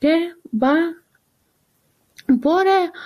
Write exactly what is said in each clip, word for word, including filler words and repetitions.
que va por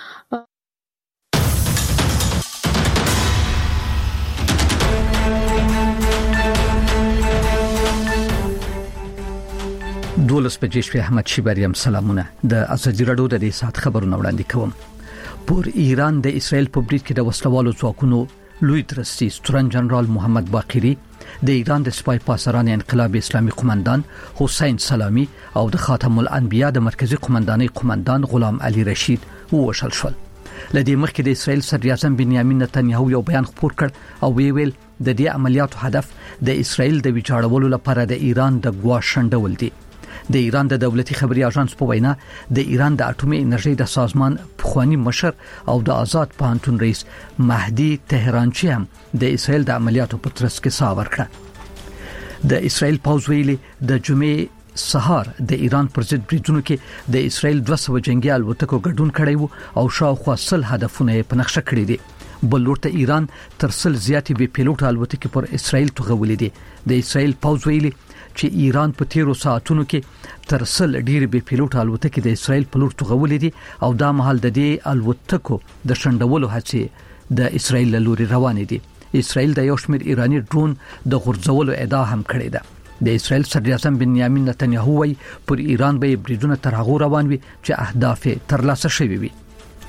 دولس بجې شپې احمد شیبریم سلامونه د ازادي رادیو د دې سات خبرونه وړاندې کوم. پر ایران د اسرائیل په بریټ کې د وسلوالو ځواکونو لوی درستي سترن جنرال محمد باقری، د ایران د سپای پاسران انقلاب اسلامي قومندان حسین سلامی او د خاتم الانبیاء د مرکزی قومندانۍ قومندان غلام علي رشید ووشل شول. لدې مخکې د اسرائیل صدر اعظم بنیامین نتنیاهو یو بیان خپور کړ او ویل د دې عملیاتو هدف د اسرائیل د ویجاړولو لپاره د ایران د ګواښندول دي. د ایران د دولتي خبري اژانس په وینا د ایران د اټومي انرژي د سازمان پخوانی مشر او د آزاد پانتون رئیس مهدی تهرانچی هم د اسرائیل د عملیاتو په ترڅ کې ساور کړ. د اسرائیل پوځ ویلي د جمعې سهار د ایران پر ضد بریدونو کې د اسرائیل دوه سوه جنگي الوتکو ګډون کړی وو او شاوخوا سل هدفونه په نقشه کړی دي. بل ورته ایران تر سل زیاتې بي پیلوټ الوتکې پر اسرائیل توغولې دي. د اسرائیل پوځ ویلي چې ایران په تیرو ساعتونو کې تر سل ډیر بي پیلوټ الوتکې د اسرائیل په لور توغولې دي او دا مهال د دې الوتکو د شندولو هڅې د اسرائیل له لوري روانې دي. اسرائیل د یو شمېر ایرانی ډرون د غورځولو ادعا هم کړې ده. د اسرائیل صدر اعظم بنیامین نتنیاهو وايي پر ایران به بریدونه تر هغه روان وي چې اهداف ترلاسه شوي وي.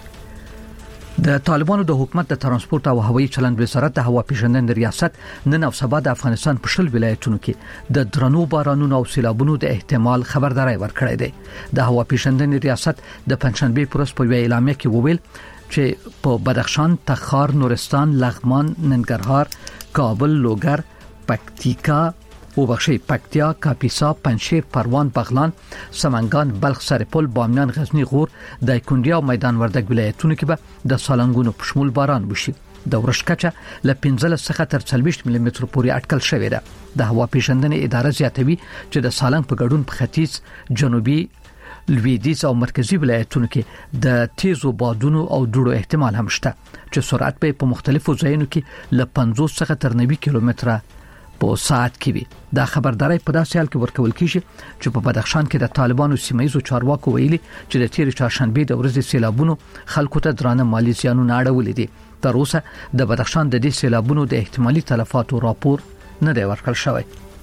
د طالبانو د حکومت د ترانسپورت او هوایي چلند وزارت د هوا پیژندنې ریاست نن او سبا د افغانستان په شل ولایتونو کې د درنو بارانونو او سیلابونو د احتمال خبرداري ورکړې ده. د هوا پیژندنې ریاست د پنځشنبه پر ورځ په اعلامیه کې وویل چې په بدخشان، تخار، نورستان، لغمان، ننګرهار، کابل، لوګر، پکتیکا وبخښي پکتیا، کاپیسا، پنجشیر، پروان، بغلان، سمنګان، بلخ، سرپل، بامیان، غزنی، غور، دایکنډي او میدان وردګ ولایتونو کې به د سالنګونو په شمول باران وشي. د ورښت کچه ل پنځلس څخه تر څلوېښت ملي متر پورې اټکل شوې ده. د هوا پیژندنې اداره زیاتوي چې د سالنګ په ګډون په ختیځ، جنوبي، لویدیځ او مرکزی ولایتونو کې د تیزو بادونو او دوړو احتمال هم شته چې سرعت به په مختلفو ځایونو کې ل پنځوس څخه تر نوي کیلومتره په ساعت کې وي. دا خبرداري په داسې حال کې ورکول کیږي چې په بدخشان کې د طالبانو سیمایي چارواکو ویلي چې د تیر چهارشنبه د ورځې سیلابونو خلکو ته درانه مالی زیانونه اړولې دي. تر اوسه د بدخشان د دې سیلابونو د احتمالي تلفاتو راپور نه دی ورکړل شوی.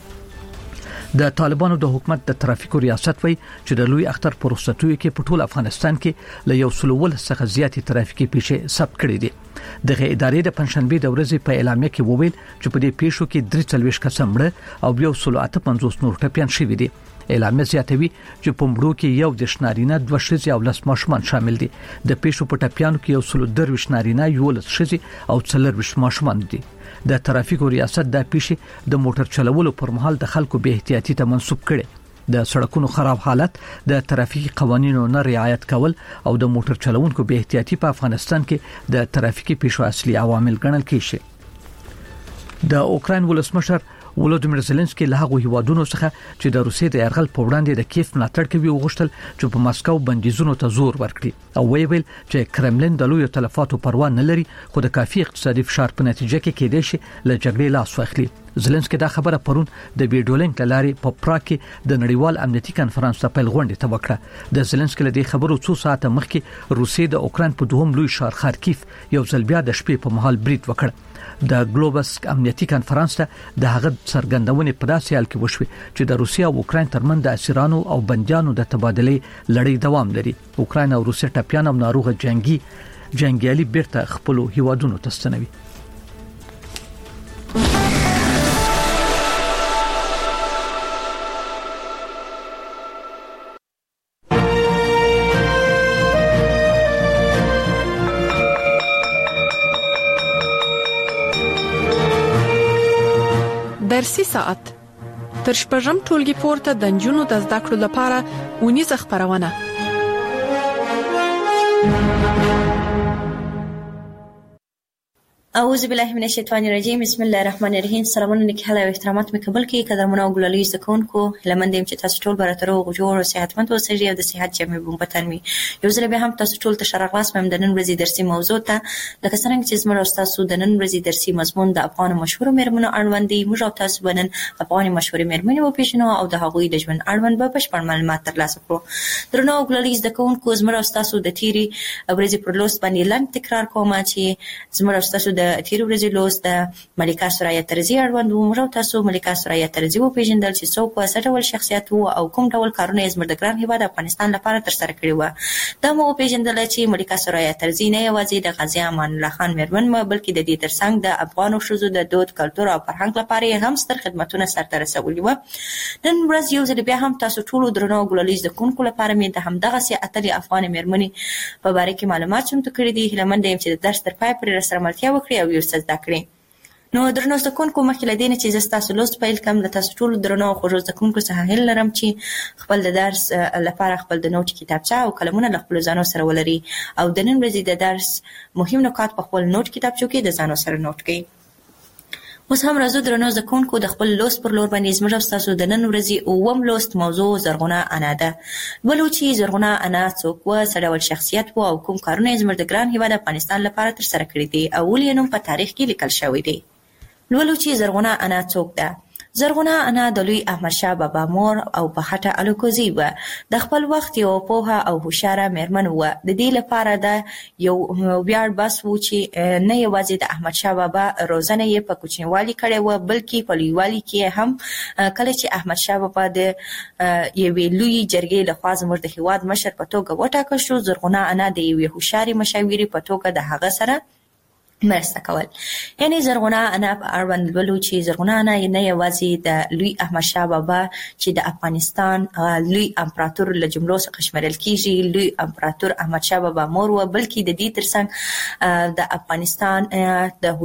د طالبانو د حکومت د ترافیکو ریاست وی چې د لوی اختر په رخصتیو کې په ټول افغانستان کې له یو سل ولس څخه زیاتې ترافیکي پیښې ثبت کړې دي. دغه ادارې د پنځشنبه د ورځې په اعلامیه کې وویل چې په دې پیښو کې درې څلوېښت کسان مړه او یو سل اته پنځوس نور ټپيان شوي دي. اعلامیه زیاتوي چې په مړو کې یو د شنارینه دوه ښځې او لس ماشومان شامل دي. د پیښو په ټپيانو کې یو سل درویشت نارینه، یو لس ښځې او څلرویشت ماشومان دي. د ترافیکو ریاست د پیښې د موټر چلولو پر مهال د خلکو به احتیاطي ته منسوب کړي. د سړکونو خراب حالت، د ترافیکي قوانینو نه رعایت کول او د موټر چلوونکو به احتیاطي په افغانستان کې د ترافیکي پیښو اصلي عوامل ګڼل کیږي. د اوکراین ولسمشر ولودیمیر زيلنسکي له هغه هیوادونو څخه چې د روسیې د یرغل په وړاندې د کیف ملاتړ کوي وغوښتل چې په ماسکو بندیزونو ته زور ورکړي او ویل چې کرملین د لوی تلفاتو پروا نه لري خو د کافي اقتصادي فشار په نتیجه کې کېدای شي له جګړې لاس واخلي. زيلنسکي دا خبره پرون د ویډیو لینک لاري په پراګ کې د نړیوال امنیتي کانفرنس په پیل غونډه ته وکړه. د زيلنسکي له دې خبرو څو ساعته مخکې روسیې د اوکراین په دوهم لوی ښار خارکیف یو ځل بیا د شپې په مهال برید وکړ. د ګلوبس امنیتي کانفرنس ته د هغه څرګندونې په داسې حال کې وشوه چې د روسیا او اوکراین ترمنځ د اسیرانو او بنديانو د تبادلې لړۍ دوام لري. اوکراین او روسیا ټپيان او ناروغه جنگي جنگیالي بیرته خپل هیوادونو ته ستنوي. درسي ساعت تر شپږم ټولګي پورته د نجونو د زده کړو لپاره ونیزه خبرونه. اعوذ بالله من الشیطان الرجیم. بسم الله الرحمن الرحیم. سلامونه نیک هلا او احترامات مې قبول کړئ. قدرمنو او ګلالي زکونکو لمن دیم چې تاسو ټول براتر او جوړ او صحتمند اوسئ او د صحت جامې بومبتن وي. یو ځل به هم تاسو ټول ته شرغلاس مې د نن ورځې درسي موضوع ته لکه څنګه چې زموږ استاد د نن ورځې درسي مضمون د افغان مشهور مېرمنو اړوند دی. موږ او تاسو بنن افغان مشهور مېرمنې او پیژنو او د هغوی د ژوند اړوند به بشپړ معلومات ترلاسه کړو. درنو او ګلالي زکونکو زموږ استاد د تیری ورځې پر لوست باندې لاندې تکرار کوم چې زموږ استاد د تیری ورځې د ملکه سرایه ترزی اړوند موږ تاسو ملکه سرایه ترزی و پیژندل چې څوک په څه ډول شخصیت وو او کوم ډول کارونه یې زموږ د ګران هیواد افغانستان لپاره تر سره کړی و. دا مو پیژندل چې ملکه سرایه ترزی نه یوازې د غازی امان الله خان مېرمن ما بلکې د دې ترڅنګ د افغانو ښځو د دود کلتور او فرهنګ لپاره هم ستر خدمتونه سرته رسولي و. نن ورځ یو ځل بیا هم تاسو ټول درنو ګلالي زکونکو لپاره مې د همدغه سي اتلې افغان مېرمنې په باره کې معلومات چمتو کړي دي. هیله مند یم چې د درس تر پای پورې سره ملتیا وکړي او یو څه زده کړئ. نو درنو زکونکو مخکې له دې نه چې زه ستاسو لوست پیل کوم له تاسو ټولو درنو او خوږو زکونکو څخه هیله لرم چې خپل د درس لپاره خپل د نوټ کتابچه او قلمونه له خپلو ځانو سره ولري او د نن ورځې د درس مهم نکات په خپل نوټ کتابچو کې د ځانو سره نوټ کړئ. اوس هم راځو درنو زکونکو د خپل لوست پر لور باندې زموږ او ستاسو د نن ورځې اووم لوست موضوع زرغونه انا ده. ولو چې زرغونه انا څوک وه، څه ډول شخصیت وه او کوم کارونه یې زموږ د ګران هیواد افغانستان لپاره ترسره کړي دي او ولې یې نوم په تاریخ کې لیکل شوی دی. لولو چې زرغونه انا څوک ده. زرغونه انا د لوی احمدشاه بابا مور او په خټه الوکوزي وه. د خپل وخت یو پوهه او هوښیاره مېرمن وه. د دې لپاره دا یو ویاړ بس و چې نه یوازې د احمدشاه بابا روزنه یې په کوچنیوالي کړې وه بلکې په لویوالي کې هم کله چې احمدشاه بابا د یوې لویې جرګې لخوا زموږ د هیواد مشر په توګه وټاکل شو، زرغونه انا د یوې هوښیارې مشاورې په توګه د هغه سره مرسته کول. یعنی زرغونه انا په اړوند لولو چې زرغونه انا نه یوازې د لوی احمدشاه بابا چې د افغانستان لوی امپراتور له جملو څخه شمیرل کیږي لوی امپراتور احمدشاه بابا مور و، بلکې د دې ترڅنګ د افغانستان د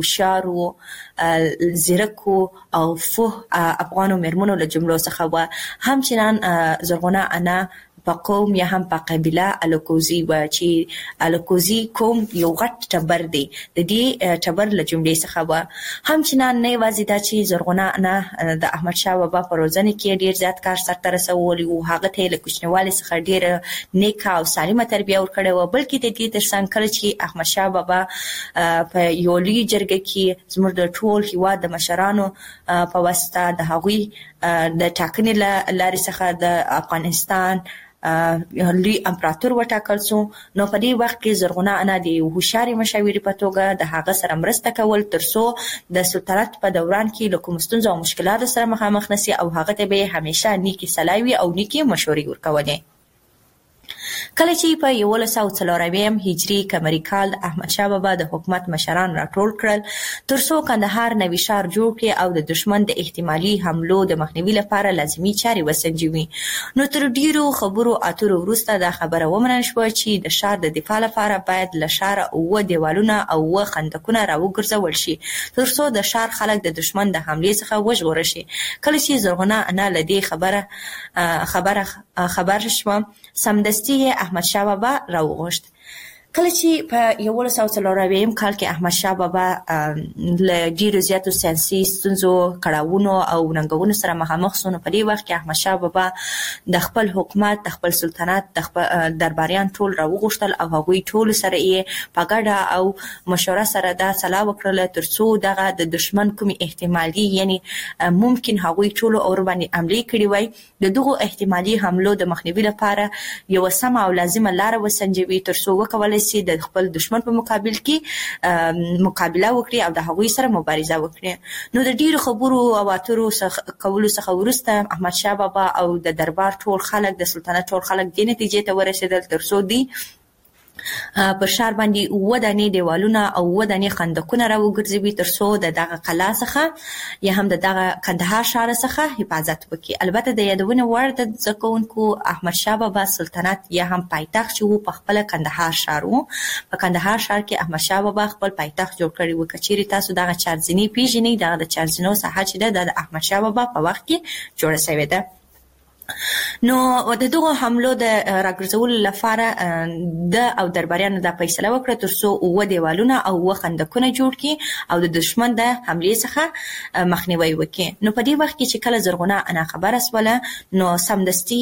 هوښیارو زیرکو او فوه افغانو مېرمنو له جملو څخه و. همچنان زرغونه انا په قوم یا هم په قبیله الوکوزي و چې الوکوزي قوم یو غټ ټبر دی، د دې ټبر له جملې څخه و. همچنان نه یوازې دا چې زرغونه انا د احمدشاه بابا په روزنه کې ډیر زیات کار سرته رسولی و، هغه ته له کوچنیوالي څخه ډیره نیکه او سالمه تربیه ورکړې وه، بلکې د دې ترڅنګ کله چې احمدشاه بابا په یو لوی جرګه کې زموږ د ټول هیواد د مشرانو په واسطه د هغوی د ټاکنې له لارې څخه د افغانستان لوی امپراتور وټاکل شو، نو په دې وخت کې زرغونه انا د یو هوښیارې مشاورې په توګه د هغه سره مرسته کول ترڅو د سلطنت په دوران کې له کومو ستونزو او مشکلاتو سره مخامخ نشي او هغه ته به همیشه نیکې صلاحي او نیکې مشورې ورکولې. کله چې په یولس سوه څلورویم هجري قمري کال احمدشاه بابا د حکومت مشران راټول کړل ترڅو کندهار نوي ښار جوړ کړي او د دشمن د احتمالي حملو د مخنیوي لپاره لازمي چارې وسنجوي. نو تر ډیرو خبرو اترو وروسته دا خبره ومنل شوه چې د ښار د دفاع لپاره باید له ښاره اووه دیوالونه او اووه خندقونه راوګرځول شي ترڅو د ښار خلک د دشمن د حملې څخه وژغورل شي. کله چې زرغونه انا له دې خبره خبره خبر شوه سمدستي احمدشاه بابا راوغوښت. کله چې په یولس سوه څلورویم کال کې احمدشاه بابا له ډیرو زیاتو سیاسي ستونزو کړاوونو او ننګونو سره مخامخ شو، نو په دې وخت کې احمدشاه بابا د خپل حکومت د خپل سلطنت د خپل درباریان ټول راوغوښتل او هغوی ټول سره یې په ګډه او مشوره سره دا سلا وکړله ترڅو دغه د دشمن کومې احتمالي یعنی ممکن هغوی ټولو اور باندې حملې کړې وای د دغو احتمالي حملو د مخنیوي لپاره یوه سمه او لازمه لاره وسنجوي ترڅو وکولی سي د خپل دشمن په مقابل کې مقابله وکړي او د هغوی سره مبارزه وکړي. نو د ډیرو خبرو او اترو کولو څخه وروسته احمدشاه بابا او د دربار ټول خلک د سلطنت ټول خلک دې نتیجې ته ورسېدل ترڅو دی په ښار باندې اووه دانې دیوالونه او اووه دانې خندقونه راوګرځوي ترڅو د دغه قلعه څخه یا هم د دغه کندهار ښار څخه حفاظت وکړي. البته د یادونې وړ د زده کوونکو احمدشاه بابا سلطنت یا هم پایتخت چې و په خپله کندهار ښار و. په کندهار ښار کې احمدشاه بابا خپل پایتخت جوړ کړی و. که چیرې تاسو دغه چارزینې پیژنئ، دغه د چارزینو ساحه چې ده د احمدشاه بابا په وخت کې جوړه شوې ده. نو د دغه حملو د راګرځولو لپاره د او درباریانو د فیصله وکړه ترڅو و دیوالونه او و خندقونه جوړ کړي او د دشمن د حملې څخه مخنیوي وکړي. نو په دې وخت کې چې کله زرغونه انا خبره سوله نو سمدستي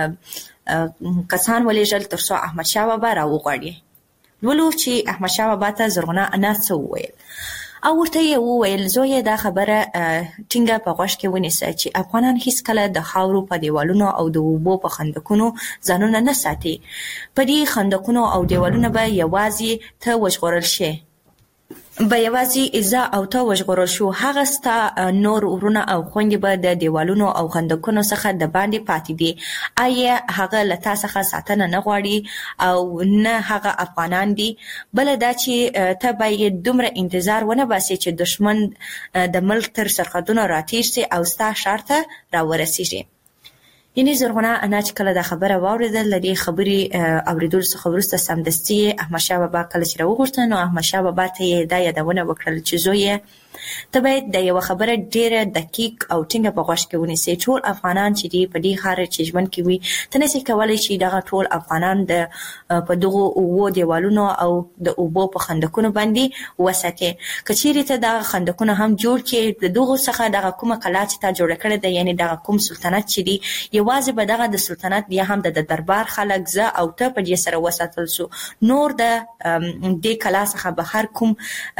کسان ولېږل ترڅو احمد شاه بابا راوغواړي. ولو چې احمد شاه بابا ته زرغونه انا څه وویل او ورته یې وویل زویه دا خبره ټینګه په غوږ کې ونیسه چې افغانان هیڅ کله د خاورو په دیوالونو او د اوبو په خندقونو ځانونه نه ساتي. په دې خندقونو او دیوالونو به یوازې ته وژغورل شي به یوازې ایزا او ته وژغورل شو. هغه ستا نور ورونه او خویندې به د دیوالونو او خندقونو څخه د باندې پاتې دي. آیا هغه له تا څخه ساتنه نه غواړي او نه هغه افغانان دي؟ بله دا چې ته باید دومره انتظار ونه باسې چې دشمن د ملک تر سرحدونو راتېر سي او ستا ښار ته راورسېږي. یعنې زرغونه انا چې کله دا خبره واورېدل له دې خبرې اورېدلو څخه وروسته سمدستي احمدشاه بابا کله چې راوغوښته نو احمدشاه بابا ته یې دا یادونه وکړل چې زویه ته باید د یوه خبره ډېره دقیق او ټینګه په غوږ کې ونیسې. ټول افغانان چې دي په دې ښار چې ژوند کوي ته نسې کولی چې دغه ټول افغانان د په دغو اوو دیوالونو او د اوبو په خندقونو باندې وساتې. که چیرې ته دغه خندقونه هم جوړ کړې د دغو څخه دغه کومه کلا چې تا جوړه کړې ده یعنې دغه کوم سلطنت چې دی یوازې به دغه د سلطنت یا هم د دربار خلک زه او ته په دې سره وساتل سو. نور د دې کلا څخه بهر کوم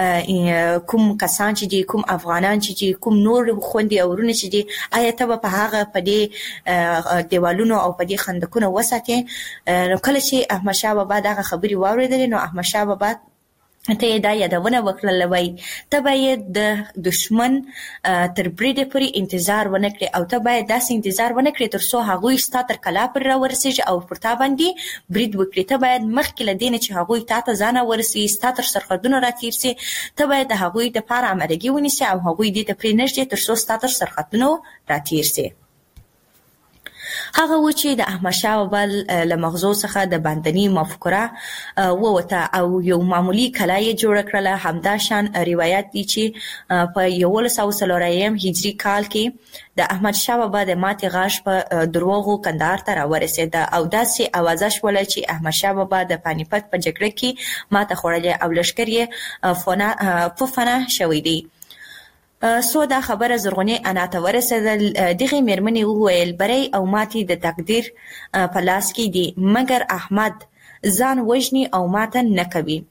کوم کسان چې دي کوم افغانان چې دي کوم نور خوندې او ورونه چې دي آیا ته به په هغه په دې دیوالونو او په دې خندقونو وساتې؟ نو کله چې احمدشاه بابا دغه خبرې واورېدلې نو احمدشاه بابا ته یې دا یادونه وکړله وایي ته باید د دشمن تر بریده پورې انتظار ونه کړې او ته باید داسې انتظار ونه کړې تر څو هغوی ستا تر کلا پورې راورسېږي او پر تا باندې برید وکړي. ته باید مخکې له دې نه چې هغوی تا ته ځان راورسوي ستا تر سرحدونو راتېر سي ته باید د هغوی دپاره امادګي ونیسې او هغوی دې ته پرېنږدې تر څو ستا تر سرحدونو راتېر سي. هغه و چې د احمدشاه بابا له مغزو څخه د باندني مفکوره ووته او یو معمولي کلا یې جوړه کړله. همدا شان روایت دی چې په یولس سوه څلور اویایم هجري کال کې د احمدشاه بابا د ماتې غاښ په دروغو کندهار ته راورسېده او داسې اوازه شوله چې احمدشاه بابا د پانیپت په جګړه کې ماته خوړلې او لښکر یې په فنا شوی دی. سو دا خبره زرغونې انا ته ورسېدل. دغې مېرمنې وویل بری او ماتې د تقدیر په لاس کې دي مګر احمد ځان وژني او ماته نه کوي.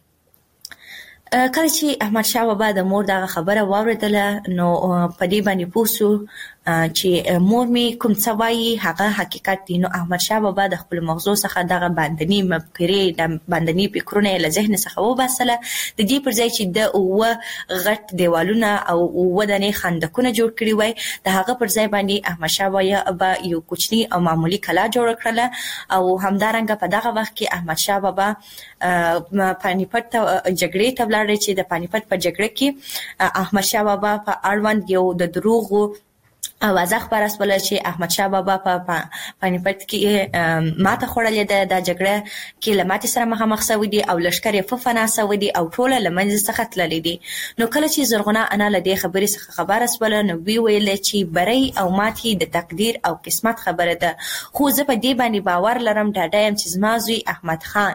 کله چې احمدشاه بابا د مور دغه خبره واورېدله نو په دې باندې پوه سو چې مور مې کوم څه وایي هغه حقیقت دی. نو احمدشاه بابا د خپل مغزو څخه دغه باندني مفکورې د باندني فکرونه یې له ذهن څخه وباسله. د دې پر ځای چې د اووه غټ دیوالونه او اووه دانې خندقونه جوړ کړي وای د هغه پر ځای باندې احمدشاه بابا یو کوچني او معمولي کلا جوړه کړله او همدارنګه په دغه وخت کې احمدشاه بابا پانیپت ته جګړې ته ولاړ چې د پانیپت په جګړه کې احمدشاه بابا په اړوند یو د دروغو اوازه خبره سوله چې احمدشاه بابا په پانیپت کې ماته خوړلې ده. دا جګړه کې له ماتې سره مخامخ سوي دي او لښکر یې په فنا سوي دي او ټوله له منځ څخه تللي دي. نو کله چې زرغونه انا له دې خبرې څخه خبره سوله نو وی ویل چې بری او ماتې د تقدیر او قسمت خبره ده خو زه په دې باندې باور لرم ډاډه یم چې زما زوی احمد خان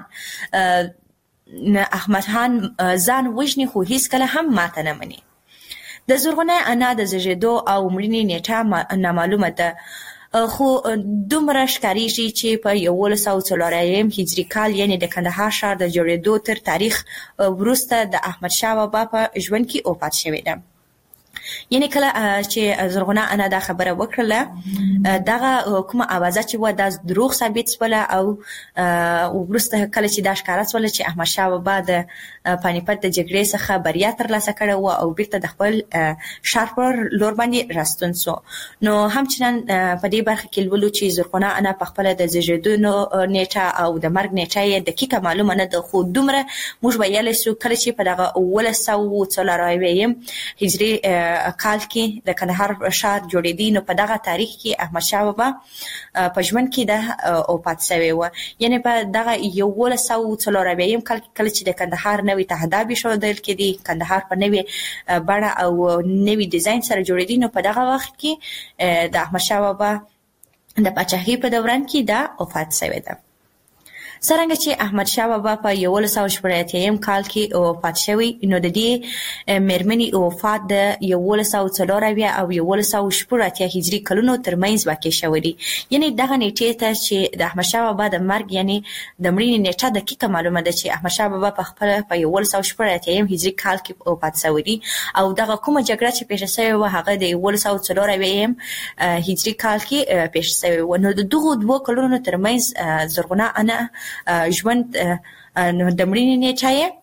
احمد خان ځان وژني خو هیڅکله هم ماته نه مني. د زرغونه انا د زیږېدو او مړینې نیټه نامعلومه ده خو دومره ښکارېږي چې په یولس سوه څلور اویایم هجري کال یعنې د کندهار ښار د جوړېدو تر تاریخ وروسته د احمدشاه بابا په ژوند کې وفات شوې ده. یعنی کله چې زرغونه انا دا خبره وکړله دغه کومه اوازه چې و دا دروغ ثابت سوله او وروسته کله چې دا ښکاره سوله چې احمدشاه بابا د پانیپت د جګړې څخه بریا ترلاسه کړې وه او بیرته د خپل ښار پر لور باندې راستون سو. نو همچنان په دې برخه کې لولو چې زرغونه انا په خپله د زیږېدو نیټه او د مرګ نیټه یې دقیقه معلومه نه ده خو دومره موږ ویلی سو کله چې په دغه اوولس سوه څلور اویایم هجري کال کې د کندهار ښار جوړېدی نو په دغه تاریخ کې احمدشاه بابا په ژوند کې د وفات شوی و. یعنې په دغه یولس سوه څلور اویایم کال کې کله چې د کندهار نوی تهداب ایښودل کېدی کندهار په نوې بڼه او نوي ډیزاین سره جوړېدی نو په دغه وخت کې د احمدشاه بابا د پاچاهۍ په دوران کې دا وفات شوی ده. څرنګه چې احمد شاه بابا په یولس سوه شپږ اتیا کال کې وفات شوی، نو د دې میرمنې وفات د یولس سوه څلور اویا او یولس سوه شپږ اتیا هجري کلونو ترمنځ واقع شوی دی. یعنی دغه نیټې ته چې د احمد شاه بابا د مرګ یعنی د مړینې نیټه دقیقه معلومه ده چې احمد شاه بابا په خپل په یولس سوه شپږ اتیا هجري کال کې وفات شوی دی، او دغه کومه جګړه چې پیښه شوې وه هغه د یولس سوه څلور اویا هجري کال کې پیښه شوې وه. نو د دغو دوه کلونو ترمنځ زرغونه انا ژوند د مړینې نیټه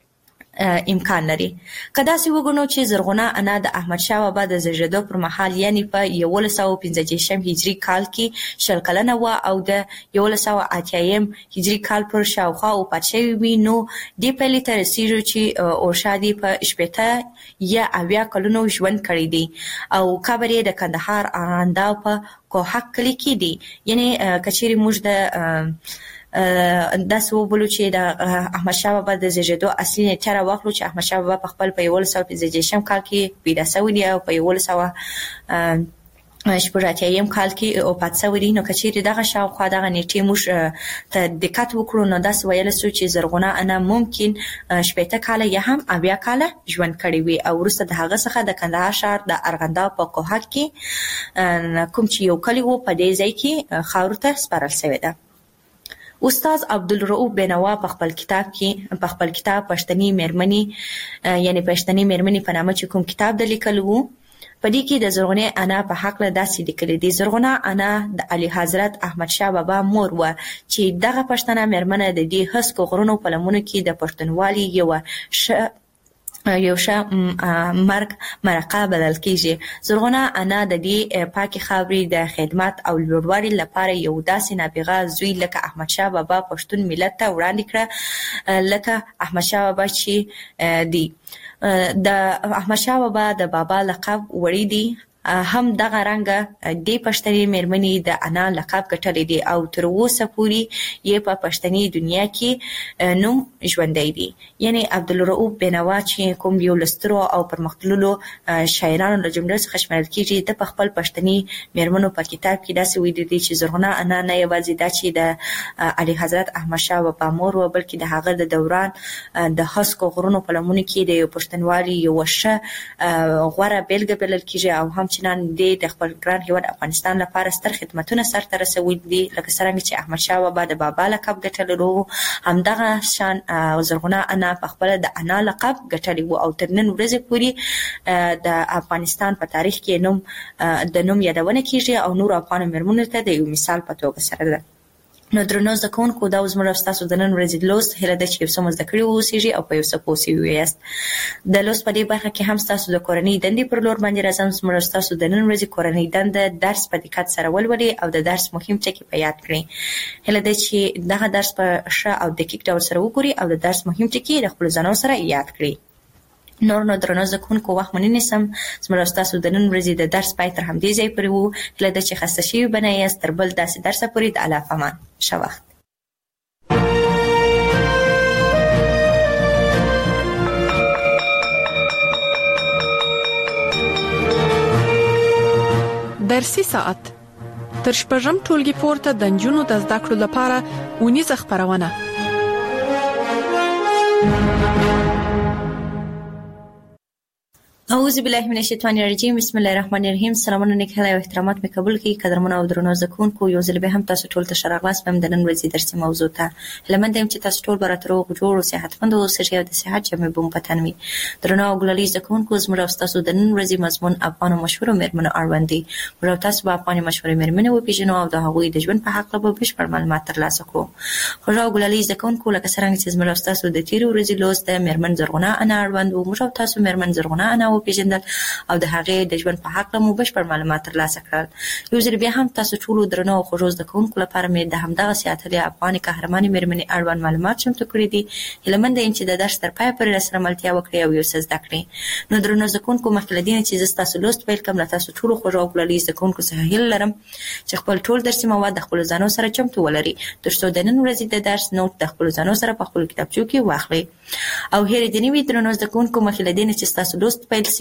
امکان لري. که داسې وګڼو چې زرغونه انا د احمد شاه بابا د زیږېدو پر مهال یعنی په یولس سوه پنځه دېرشم هجري کال کې شل کلنه وه او د یولس سوه اتیایم هجري کال پر شاوخوا وفات شوې وي، نو دې پایلې ته رسېږو چې اورشادي په شپېته یا اویا کلونو ژوند کړی دی او قبر یې د کندهار ارغنداو په کوهک کلي کې دی. یعنی که چیرې موږ د داسې وبولو چې د احمد شاه بابا د زیږېدو اصلي نیټه راواخلو چې احمد شاه بابا په خپل په یولس سوه پنځه دېرشم کال کې پیدا شوی دی او په یولس سوه شپږ اتیایم کال کې وفات شوی دی، نو که چیرې دغه شاوخوا دغه نیټې موږ ته دقت وکړو نو داسې ویلی سو چې زرغونه انا ممکن شپېته کاله یا هم اویا کاله ژوند کړی وي او وروسته د هغه څخه د کندهار ښار د ارغنداو په کوهک کې کوم چې یو کلی و په دې ځای کې خاورو ته سپارل شوی ده. استاد عبدالرؤف بینوا په خپل کتاب کې په خپل کتاب پښتني میرمنې یعنی پښتني میرمنې په نامه چې کوم کتاب د لیکلو وو، په دې کې د زرغونه انا په حق له داسې لیکلي دي: زرغونه انا د علي حضرت احمد شاه بابا مور و چې دغه پښتنه میرمنه د دې هسکو غرونو په لمنو کې د پښتونوالي یو ش یو ښه مرګ مرقه بلل کیږي. زرغونه انا د دې پاکې خاورې د خدمت او لوړوالي لپاره یو داسې نابغه زوی لکه احمد شاه بابا پښتون ملت ته وړاندې کړه، لکه احمد شاه بابا چې دی. د احمد شاه بابا د بابا لقب وړي دی، هم دغه رنګه د پښتني میرمنې د انا لقب ګټلی دی او تر اوسه پورې یې په پښتني دنیا کې نوم ژوندی دی. یعنی عبدالرؤف بینوا چې کوم یو له سترو او پرمختللو شاعرانو له جملې څخه شمیرل کېږي، د په خپل پښتني میرمنو په کتاب کې داسې ویلي دی چې زرغونه انا نه یوازې دا چې د علي حضرت احمد شاه بابا مور وه بلکې د هغه د دوران د هسکو غرونو په لمنو کې د یو پښتونوالي یوه ښه غوره بېلګه بلل کېږي او هم چې نن د خپل ګران هیواد افغانستان لپاره ستر خدمتونه سرته رسولي دي. لکه څرنګه چې احمد شاه بابا د بابا لقب ګټلو، همدغه شان زرغونه انا په خپله د انا لقب ګټلی و او تر نن ورځې پورې د افغانستان په تاریخ کې نوم د نوم یادونه کیږي او نور افغان میرمنو ته د یو مثال په توګه سره ده. نو درنو زده کوونکو، دا زموږ ستاسو د نن ورځې لوست هیله ده چې یو څه مو زده کړي واوسیږي او په یو څه پوه سوي یاست. د لوست په دې برخه کې هم ستاسو د کورنۍ دندې پر لور باندې راځم. زموږ ستاسو د نن ورځې کورنۍ دنده درس په دقت سره ولولئ او د درس مهم ټکي په یاد کړئ. هیله ده چې دغه درس په ښه او دقیق ډول سره وګورئ او د درس مهم ټکي د خپلو ځانونو سره یاد کړئ. نور نو درنو زده کوونکو، وخت مو نه نیسم. زموږ ستاسو د نن ورځې د درس پای تر همدې ځای پورې و. هیله ده چې خسته شوي به نه یاست. تر بل داسې درسه پورې د الله په امان. ښه وخت. درسي ساعت تر شپږم ټولګي پورته د نجونو د زده کړو لپاره ونیزه خبرونه. اعوذ بالله من الشیطان الرجیم. بسم الله الرحمن الرحیم. سلامونه نیک هیله او احترامات مې قبول کړئ. قدرمنو او درنو زده کوونکو، یو ځل به هم تاسو ټول ته ښه راغلاست په د نن ورځې درسي موضوع ته. هیله مند یم چې تاسو ټول به راته روغ جوړ او صحتمند اوسئ او د صحت جامې به مو په تن وي. درنو او ګلالي زده کوونکو، زموږ او ستاسو د نن ورځې مضمون افغانو مشهورو میرمنو اړوند دی. موږ او تاسو به افغاني مشهورې میرمنې وپېژنو او د هغوی د ژوند په هکله به بشپړ معلومات ترلاسه کړو. خوږه او ګلالي زده کوونکو، لکه څرنګه چې زموږ او ستاسو د تېرې ورځې لوست د میرمن زرغونه انا اړوند و، موږ او تاسو میرمن زرغونه انا وپېژندل او د هغې د ژوند په هکله مو بشپړ معلومات ترلاسه کړل. یو ځل بیا هم تاسو ټولو درنو او خوږو زده کوونکو لپاره مې د همدغسې اتلې افغاني قهرمانې میرمنې اړوند معلومات چمتو کړي دي. هیله منده یم چې د درس تر پایه پورې راسره ملتیا وکړئ او یو څه زده کړئ. نو درنو زده کوونکو، مخکې له دې نه چې زه ستاسو لوست پیل کړم، له تاسو ټولو خوږو او ګلالي زده کوونکو څخه هیله لرم چې خپل ټول درسي مواد د خپلو ځانو سره چمتو ولرئ، تر څو د نن ورځې د درس نوټ د خپلو ځانو سره په خپلو کتابچو کې واخلئ. او هیرې دې نه وي درنو زده کوونکو، مخکې له دې نه چې ستاسو لوست پیل سي،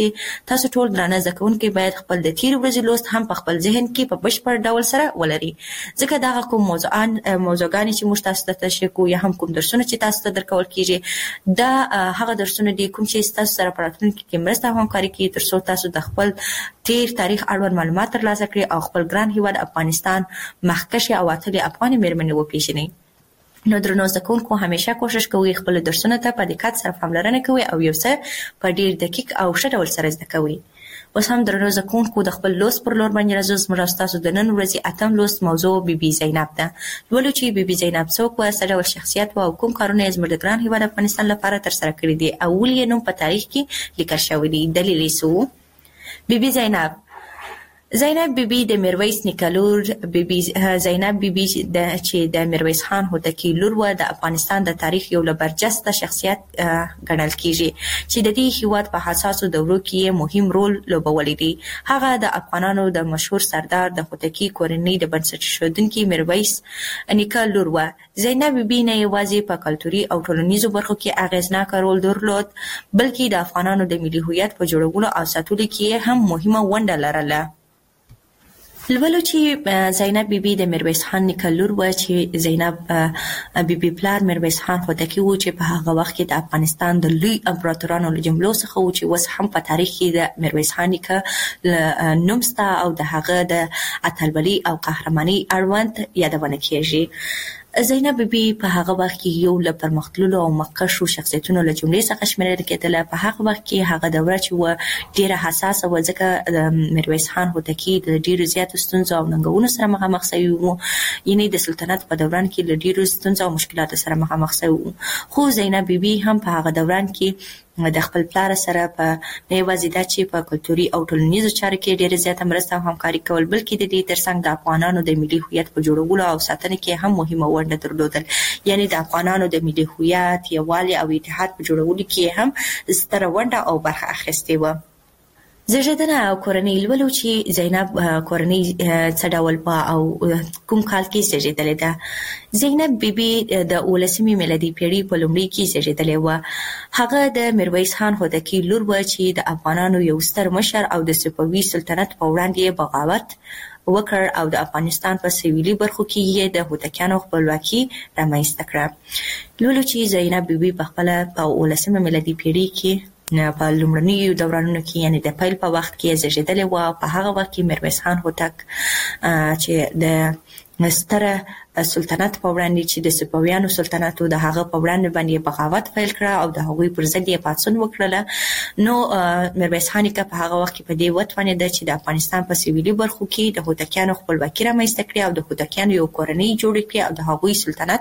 چې تاسو ټول درانه زده کوونکي باید خپل د تیر ورځې لوست هم په خپل ذهن کې په بشپړ ډول سره ولري، ځکه دا کوم موضوعان موضوعګانې چې موږ تاسو ته تشریح کوو یا هم کوم درسونه چې تاسو ته درکول کیږي دا هغه درسونه دي کوم چې تاسو سره په راتلونکي کې مرسته او همکاري کوي ترڅو تاسو د خپل تیر تاریخ اړوند معلومات ترلاسه کړئ او خپل ګران هیواد افغانستان مخکښې او اتلې افغاني مېرمنې وپېژنئ. نو درنو زده کوونکو همیشه کوشش کوئ خپل درسونه ته په دقت سره پاملرنه کوئ او یو څه په ډیر دقیق او ښه ډول سره زده کوئ. اوس هم درنو زده کوونکو د خپل لوست پر لور باندې راځو. زموږ تاسو د نن ورځې اتم لوست موضوع بیبي زینب ده. لولو چې بیبي زینب څوک و، څه ډول شخصیت و او کوم کارونه یې زموږ د ګران هیواد افغانستان لپاره ترسره کړي دي او ولې یې نوم په تاریخ کې لیکل شوی دی. دلیل یې څه و؟ بیبي زینب زینب بیبي د میرویس نیکه لور بیبي زینب بیبي د چې د میرویس خان هوتکی لور و د افغانستان د تاریخ یو له برجسته شخصیت ګڼل کیږي چې د دې هیواد په حساسو دورو کې مهم رول لوبولی دی. هغه د افغانانو د مشهور سردار د هوتکی کورنۍ د بنسټ ایښودونکي میرویس نیکه لور و. زینب بیبي نه یوازې په کلتوري او ټولنیزو برخو کې اغیزناک رول درلود بلکې د افغانانو د ملي هویت په جوړولو او ساتلو کې هم مهمه ونډه لرله. لولو چې زینب بیبي د میرویس خان نیکه لور و چې زینب بیبي پلار میرویس خان هوتکی و چې په هغه وخت کې د افغانستان د لوی امپراتورانو له جملو څخه و چې اوس هم په تاریخ کې د میرویس خان نیکه نوم شته او د هغه د اتلولۍ او قهرمانۍ اړوند یادونه کیږي. زینب بیبي په هغه وخت کې یو له پرمختللو او مخکښو شخصیتونو له جملې څخه شمیرل کېدله. په هغه وخت کې هغه دوره چې و ډیره حساسه و ځکه د میرویس خان هوتکی د ډیرو زیاتو ستونزو او ننګونو سره مخامخ شوی و، یعنې د سلطنت په دوران کې له ډیرو ستونزو او مشکلاتو سره مخامخ شوی و. خو زینب بیبي هم په هغه دوران کې د خپل پلار سره په نه یوازې دا چې په کلتوري او ټولنیزو چارو کې ډیره زیاته مرسته او همکاري کول بلکې د دې ترڅنګ د افغانانو د ملي هویت په جوړولو او ساتنه کې هم مهمه ونډه درلودل، یعنې د افغانانو د ملي هویت یووالي او اتحاد په جوړولو کې هم ستره ونډه او برخه اخیستې و. زیږیدنه او کورنۍ لولو چې زینب کورنۍ څه ډول وه او کوم کال کې زیږېدلې ده. زینب بیبي د اوولسمې میلادي پیړۍ په لومړي کې زیږېدلې وه. هغه د میرویس خان هوتکی لور وه چې د افغانانو یو ستر مشر او د صفوي سلطنت په وړاندې بغاوت وکړ او د افغانستان په سویلي برخو کې یې د هوتکیانو خپلواکي رامنځته کړه. لولو چې زینب بیبي په خپله په اوولسمه میلادي پیړۍ کې په لومړنیو دورانونو کې یعنې د پیل په وخت کې زیږېدلې وه. په هغه وخت کې میرویس خان هوتک چې د ستره سلطنت په وړاندې چې د صفویانو سلطنت د هغه په وړاندې باندې بغاوت پیل کړه او د هغوی پر ضد یې پاڅون وکړله. نو میرویس خان نیکه په هغه وخت کې په دې وتوانېده چې د افغانستان په سویلي برخو کې د هوتکیانو خپلواکي رامنځته کړي او د هوتکیانو یو کورنۍ جوړه کړي او د هغوی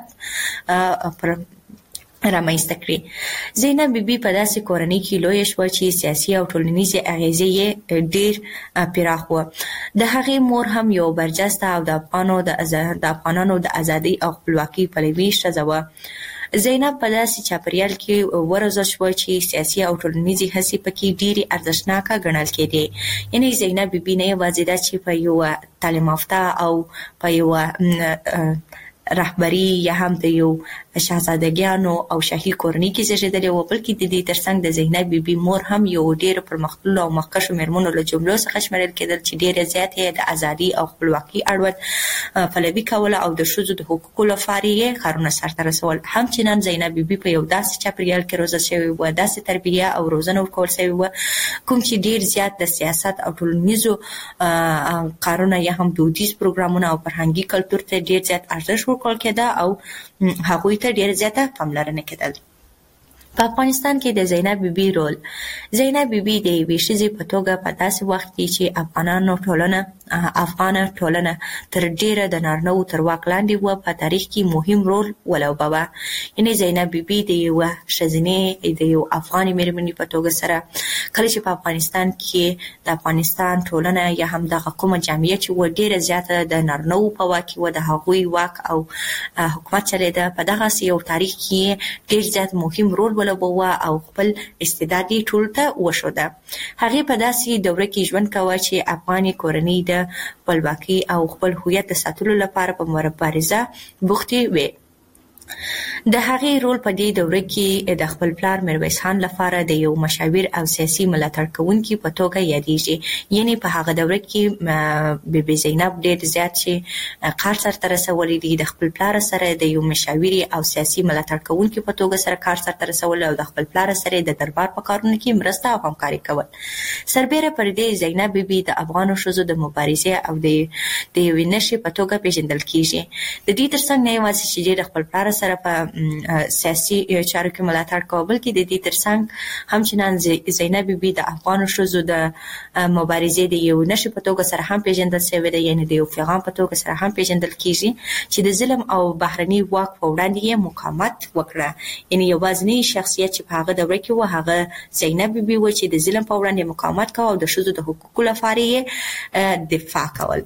سلطنت پر رامنځته کړي. زینب بیبي په داسې کورنۍ کې لویه شوه چې سیاسي او ټولنیزې اغیزې یې ډېر پراخ وه. د هغې مور هم یو برجسته او د افغانو د افغانانو د ازادۍ او خپلواکۍ پلوي ښځه وه. زینب په داسې چاپریال کې وروزل شوه چې سیاسي او ټولنیزې هڅې پکې ډېرې ارزښتناکه ګڼل کېدې. یعنې زینب بیبي نه یوازې دا چې په یوه تعلیم یافته او په یوه رهبري یا هم د یو شاهزادګیانو او شاهي کورنۍ کې زیږېدلې وه بلکې د دې ترڅنګ د زینب بیبي مور هم یو ډېرو پرمختللو او مخکښو مېرمنو له جملو څخه شمیرل کېدل چې ډېره زیاته یې د ازادۍ او خپلواکۍ اړوند پلوي کوله او د ښځو د حقوقو لپاره یې کارونه سرته رسول. همچنان زینب بیبي په یو داسې چاپریال کې روزل شوې وه، داسې تربیه او روزنه ورکول شوې وه کوم چې ډېر زیات د سیاست او ټولنیزو کارونه یا هم دودیز پروګرامونه او فرهنګي کلتور ته ډېر زیات ارزښت ورکول کېده او هغوی ته ډېر زیاته پاملرنه کېدل. په افغانستان کې د زینب بیبي رول. زینب بیبي د یوې ښځې په توګه په داسې وخت کې چې افغانانو ټولنه افغانه ټولنه تر ډېره د نارینه‌وو تر واک لاندې وه په تاریخ کې مهم رول ولوباوه. یعنې زینب بیبي د یوه ښځینې د یو افغاني مېرمنې په توګه سره کله چې په افغانستان کې د افغانستان ټولنه یا هم دغه کومه جامعه چې وه ډېره زیاته د نارینه‌وو په واک کې وه، د هغوی واک او حکومت چلېده. په دغسې یو تاریخ کې ډېر زیات مهم رول ولوباوه او خپل استعداد یې ټولو ته وښوده. هغې په داسې دوره کې ژوند کوه چې افغاني کورنۍ د خپلواکۍ او خپل هویت د ساتلو لپاره په مبارزه بوختې وې. د هغې رول په دې دوره کې د خپل پلار میرویس خان لپاره د یو مشاور او سیاسي ملاتړ کوونکي په توګه یادېږي. یعنی په هغه دوره کې بیبي زینب ډېر زیات چې کار سرته رسولی دی، د خپل پلار سره د یو مشاوري او سیاسي ملاتړ کوونکي په توګه سره کار سرته رسول او د خپل پلار سره د دربار په کارونو کې مرسته او همکاري کول. سربېره پر دې زینب بیبي د افغانو ښځو د مبارزې او د د یوې نښې په توګه پیژندل کیږي. د دې ترڅنګ نه یوازې چې د خپل پلار سره په سیاسي چارو کې ملاتړ کوي، بلکې د دې ترڅنګ همچنان زینب بیبي د افغانو ښځو د مبارزې د یو نښې په توګه سره هم پیژندل شوې ده، یعنی د یو پیغام په توګه سره هم پیژندل کیږي چې د ظلم او بهرني واک په وړاندې یې مقاومت وکړه. یعنی یوازینی شخصیت چې په هغه دوره کې و هغه زینب بیبي و چې د ظلم په وړاندې مقاومت کاوه او د ښځو د حقوقو لپاره یې دفاع کول.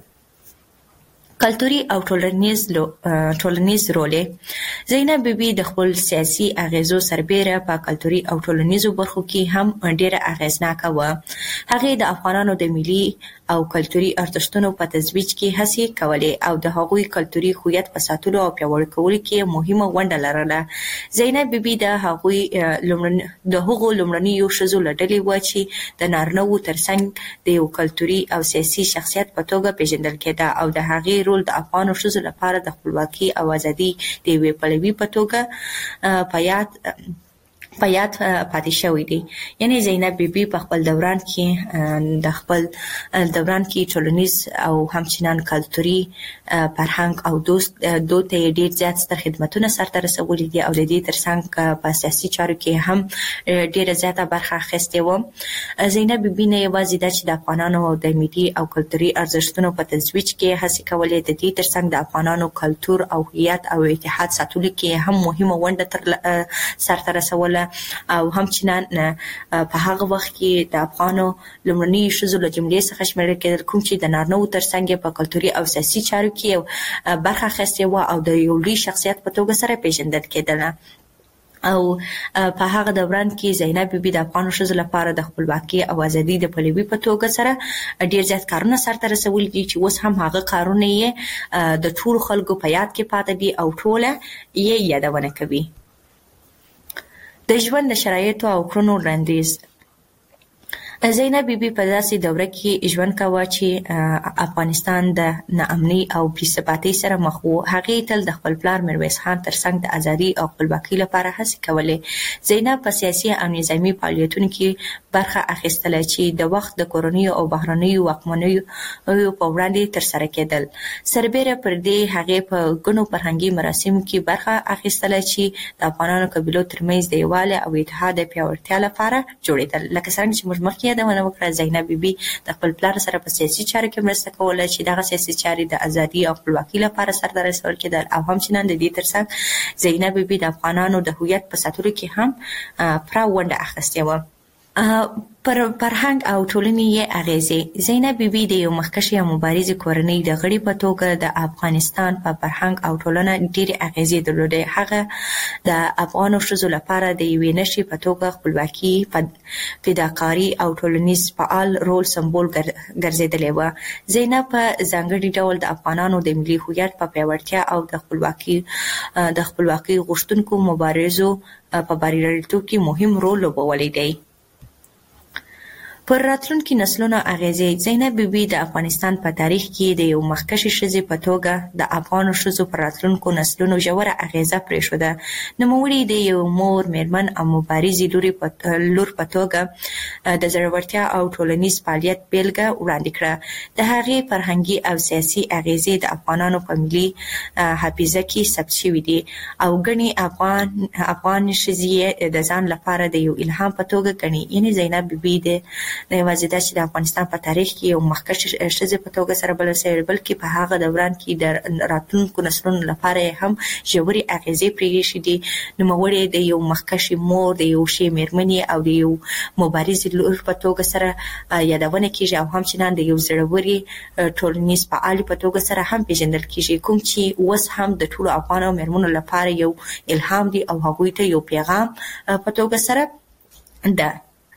کلتوري او ټولنیز ټولنیز رول زینب بیبي د خپل سیاسي اغیزو سربېره په کلتوري او ټولنیزو برخو کې هم ډېره اغیزناکه وه. هغې د افغانانو د ملي او کلتوري ارزښتونو په ترویج کې هڅې کولې او د هغوی کلتوري هویت په ساتلو او پیاوړي کولو کې مهمه ونډه لرله. زینب بیبي د هغوی د هغو لومړنیو ښځو له ډلې وه چې د نارینه‌وو ترڅنګ د یو کلتوري او سیاسي شخصیت په توګه پیژندل کېده او د هغې رول د افغانو ښځو لپاره د خپلواکۍ او ازادۍ د یوې پلوي په توګه په یاد په یاد پاتې شوی دی. یعنی زینب بیبي په خپل دوران کې د خپل دوران کې ټولنیز او همچنان کلتوري فرهنګ او دوست دود ته ډېر زیات ستر خدمتونه سرته رسولي دي او د دې ترڅنګ په سیاسي چارو کې هم ډېره زیاته برخه اخیستې وه. زینب بیبي نه یوازې دا چې د افغانانو د ملي او کلتوري ارزښتونو په ترویج کې هڅې کولې، د دې ترڅنګ د افغانانو کلتور او هویت او اتحاد ساتلو کې هم مهمه ونډه سرته رسوله او همچنان په هغه وخت کې د افغانو لومړني ښځو له جملې څخه شمیرل کېدل، کوم چې د نارینه‌وو ترڅنګ په کلتوري او سیاسي چارو کې برخه اخیستې وه او د یو لوی شخصیت په توګه سره پیژندل کېدله. او په هغه دوران کې زینب بیبي د افغانو ښځو لپاره د خپلواکۍ او ازادۍ د پلوي په توګه سره ډېر زیات کارونه سرته رسولي دي چې اوس هم هغه کارونه یې د ټولو خلکو په یاد کې پاتې دي او ټوله یې یادونه کوي. د ژوند د شرایطو او کړنو وړاندیز. زینب بیبي په داسې دوره کې ژوند کاوه چې افغانستان د ناامنۍ او بېثباتۍ سره مخ و. هغې تل د خپل پلار میرویس خان ترڅنګ د ازادۍ او خپلواکۍ لپاره هڅې کولې. زینب په سیاسي او نظامي فعالیتونو کې برخه اخیستله چې د وخت د کورنیو او بهرنیو واکمنیو په وړاندې ترسره کېدل. سربېره پر دې هغې په ګڼو فرهنګي مراسمو کې برخه اخیستله چې د افغانانو قبیلو ترمنځ د یووالي او اتحاد د پیاوړتیا لپاره جوړېدل. لکه څنګه چې موږ مخکې یادونه وکړه، زینب بیبي د خپل پلار سره په سیاسي چارو کې مرسته کوله چې دغه سیاسي چارې د ازادۍ او خپلواکۍ لپاره سرته رسول کېدل او همچنان د دې ترڅنګ زینب بیبي د افغانانو د هویت په ساتلو کې هم پوره ونډه اخیستې وه. پر فرهنګ او ټولنې یې اغیزې. زینب بیبي د یو مخکښې او مبارزې کورنۍ د غړي په توګه د افغانستان په فرهنګ او ټولنه ډېرې اغیزې درلودې. هغه د افغانو ښځو لپاره د یوې نښې په توګه خپلواکي، فداکاري او ټولنیز فعال رول سمبول ګرځېدلې وه. زینب په ځانګړي ډول د افغانانو د ملي هویت په پیاوړتیا او د خپلواکي د خپلواکۍ غوښتونکو مبارزو په بریالیتوب کې مهم رول لوبولی دی. پر راتلونکي نسلونو اغیزې. زینب بیبي د افغانستان په تاریخ کې د یو مخکښې ښځې په توګه د افغانو ښځو پر راتلونکو نسلونو ژوره اغیزه پرېښوده. نوموړې د یو مور، میرمن او مبارزې لور په توګه د زړورتیا او ټولنیز فعالیت بیلګه وړاندې کړه. د هغې فرهنګي او سیاسي اغیزې د افغانانو په ملي حافظه کې ثبت شوي دي او ګڼې افغان افغان ښځې د ځان لپاره د یو الهام په توګه ګڼي. یعنې زینب بیبي د نه یوازې دا چې د افغانستان په تاریخ کې یو مخکښې ښځې په توګه سره بلل شوې، بلکې په هغه دوران کې د راتلونکو نسلونو لپاره یې هم ژورې اغیزې پرېښې دي. نوموړې د یو مخکښې مور، د یو ښې مېرمنې او د یو مبارزې لور په توګه سره یادونه کېږي او همچنان د یو زړورې ټولنیز فعالې په توګه سره هم پېژندل کېږي، کوم چې اوس هم د ټولو افغانو مېرمنو لپاره یو الهام دی او هغوی ته یو پیغام په توګه سره ده.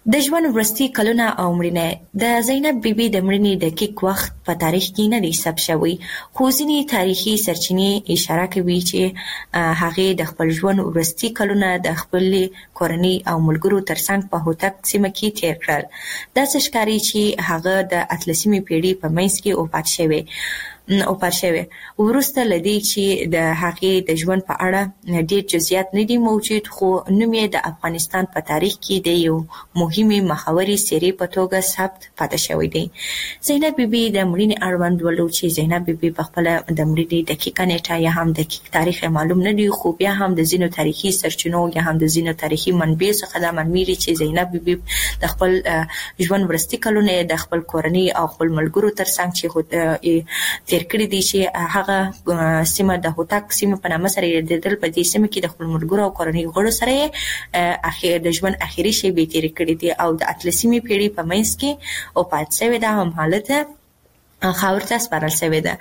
د ژوند وروستي کلونه او مړینه د زینب بیبي د مړینې دقیق وخت په تاریخ کې نه دی ثبت شوی، خو ځینې تاریخي سرچینې اشاره کوي چې هغه د خپل ژوند وروستي کلونه د خپل کورنۍ او ملګرو ترڅنګ په هوتک سیمه کې تیر کړل. دا څه ښکاري چې هغه د اتلسمې پیړۍ په منځ کې وفات شوی او پرشوي. ورسته لدی چې د هغې د ژوند په اړه ډېر جزئیات نه دي موجود، خو نوم یې د افغانستان په تاریخ کې د یو مهمې مخاورې څېرې په توګه ثبت پاتې شوی دی. زینب بیبي د مړینې اړوند ولو چې زینب بیبي په خپله د مړینې دقیقه نیټه یا هم دقیق تاریخ معلوم نه دی، خو بیا هم د ځینو تاریخي سرچینو یا هم د ځینو تاریخي منبعو څخه دا معلومیږي چې زینب بیبي د خپل ژوند وروستي کلونه د خپل کورنۍ او خپل ملګرو ترڅنګ چې تیر کړی دي چې هغه سیمه د هوتک سیمه په نامه سره یادېدل. په دې سیمه کې د خپل ملګرو او کورنۍ غړو سره اخر د ژوند اخري شېبې تېرې کړې دي او د اتلسمې پیړۍ په منځ کې وفات شوې ده. هم حالت خاور ته سپارل شوې ده.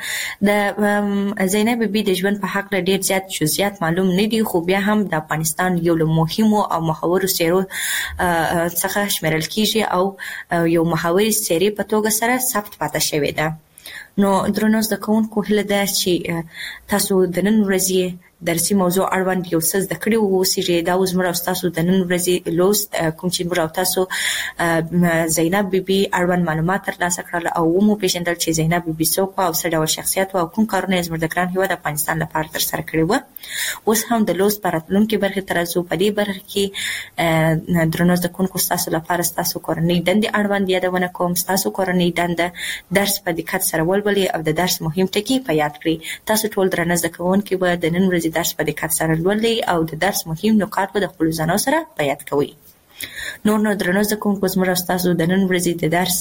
د زینب بیبي د ژوند په حق ډېر زیات جزئیات معلوم نه دي، خو بیا هم د افغانستان یو له مهمو او محورو څېرو څخه شمیرل کېږي او یو محوري څېرې په توګه سره ثبت پاتې شوې ده. نو درنو زده کوونکو هیله ده چې تاسو د نن ورځې درسي موضوع اړوند یو څه زده کړي واوسئ. دا اوس زموږ او ستاسو د نن ورځې لوست کوم چې موږ او تاسو زینب بیبي اړوند معلومات ترلاسه کړل او ومو پېژندل چې زینب بیبي څوک وه او څه ډول شخصیت وه او کوم کارونه یې زموږ د ګران هېواد افغانستان لپاره ترسره کړي وه. اوس هم د لوست په راتلونکې برخې ته راځو. په دې برخه کې درنو زده کوونکو ستاسو لپاره ستاسو کورنۍ دندې اړوند یادونه کوم. ستاسو کورنۍ دنده درس په دقت سره ولولئ او د درس مهم ټکي په یاد کړئ. تاسو ټول درنه زده کوونکي به د نن ورځې درس په دقت سره لولئ او د درس مهم نکات به د خپلو ځانو سره په یاد کوئ. نور نو درنو زده کوونکو زموږ او ستاسو د نن ورځې د درس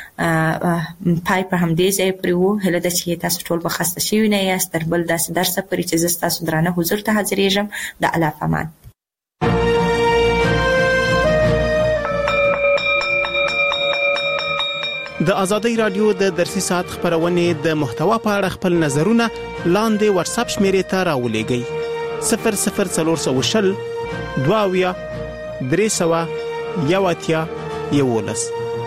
پای په همدې ځای پورې و. هیله ده چې تاسو ټول به خسته شوي نه یاست تر بل داسې درسه پورې چې زه ستاسو درانه حضور ته حاضرېږم. د الله په امان. د ازادۍ رادیو د درسي ساعت خبرونه د محتوا په اړه خپل نظرونه لاندې واتس اپ شمیرې ته راولېږئ. صفر صفر څلور شل دواویا درې سوه یو اتیا یولس.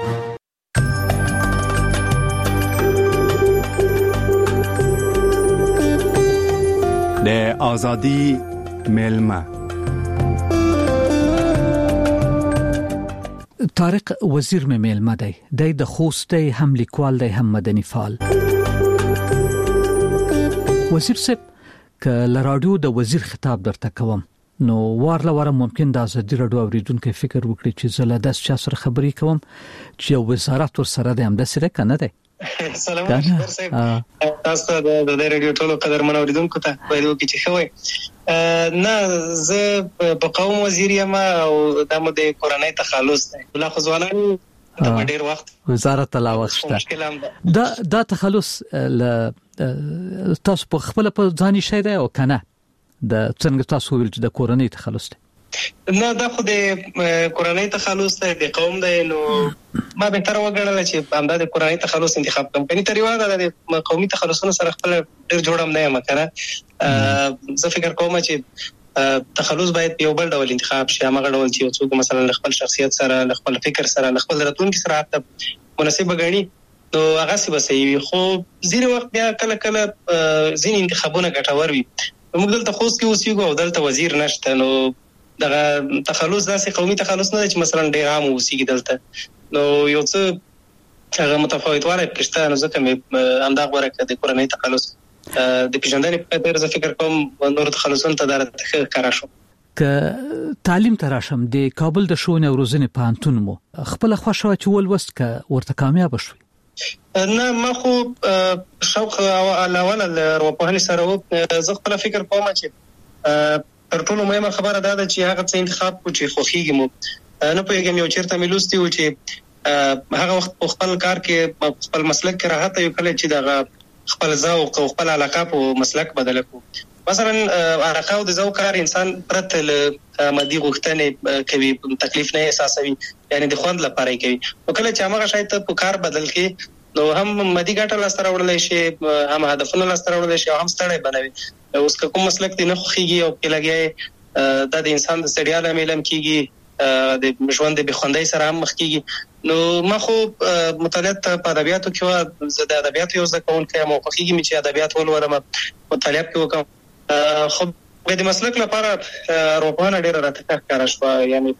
د ازادۍ ملما طارق وزیر مې میلمه دی. د د خوست دی، هم لیکوال دی، هم مدني فعال. وزیر صاحب ک لراډیو د وزیر خطاب درته کوم نو وارله واره ممکن د ازادي رادیو اوریدونکو فکر وکړي چې زه له داس چا سره خبرې کوم چې وزارت ور سره د هم د سره کنه دی. سلام علیکم صاحب، تاسو د د رادیو ټولو قدرمن اوریدونکو ته وایو چې خوي نه زه په قوم وزیر یم او د مو د کورنۍ تخلص دی. بل خو ځوانان د ډیر وخت وزارت لا وخت دا دا تخلص ل تاسو په خپل په ځاني شي دی او کنه د څنګه تاسو ویل چې د کورنۍ تخلص دی؟ نه دا خو د کورنۍ تخلص دی، د قوم دی. نو ما به تر وګڼل چې همدا د کورنۍ تخلص انتخاب کوم. کني تر یو د قومي تخلصونو سره خپل ډیر جوړم نه یم کنه. زه فکر کوم چې تخلص باید په یو بل ډول انتخاب شي. هغه ډول چې څوک مثلا خپل شخصیت سره، خپل فکر سره، خپل راتلونکي سره مناسب غني نو هغه څه بسوي. خو ځینې وخت بیا کله کله ځینې انتخابونه ګټور وي. موږ دلته خوست کې اوسېږو او دلته وزیر نشته. نو دغه تخلص داسې قومي تخلص نه دی چې مثلا ډیر عام اوسېږي دلته. نو یو څه هغه متفاوتوالی پکې نو ځکه مې همدا غوره کړه د کورنۍ تخلص د پیژندنې په خاطر. زه فکر کوم نور تخلصونه ته دا ښکاره شو. که تعلیم ته راشم د کابل د ښوونې او روزنې پوهنتون مو خپله خوښه چې ولوست که ورته کامیاب شوي؟ نه ما خو شوق اول ارواپوهنې سره و. زه خپل فکر کوم چې تر ټولو مهمه خبره دا ده چې هغه څه انتخاب کو چې خوښیږي مو. نه پوهیږم یو چیرته مې لوستي و چې هغه وخت په خپل کار کې خپل مسلک کې راحت یو کله چې دغه خپل ذوق او خپل علاقه په مسلک بدل کو. مثلا علاقه او د ذوق کار انسان پرته له مادي غوښتنې کوي، تکلیف نه احساسوي، یعنی د خوند لپاره کوي. نو کله چې هغه شاید په کار بدل کې نو هم مادي ګټه لاسته راوړل شي، هم هدفونه لاسته راوړل شي، هم ستړی بنوي. اوس کوم مسلک دی نه خوږي او کې لګي دا د انسان د ستړیا لامل کیږي د ژوند د بخوندۍ سره هم مخ کیږي. نو ما خو مطالعات په ادبیاتو کې و د ادبیاتو یو ځکه کوونکی مو خوښیږي مې چې ادبیات ولولم مطالعه کې وکم. خو د مسلک لپاره روپانه ډیره راته ښکاره شوه، یعنی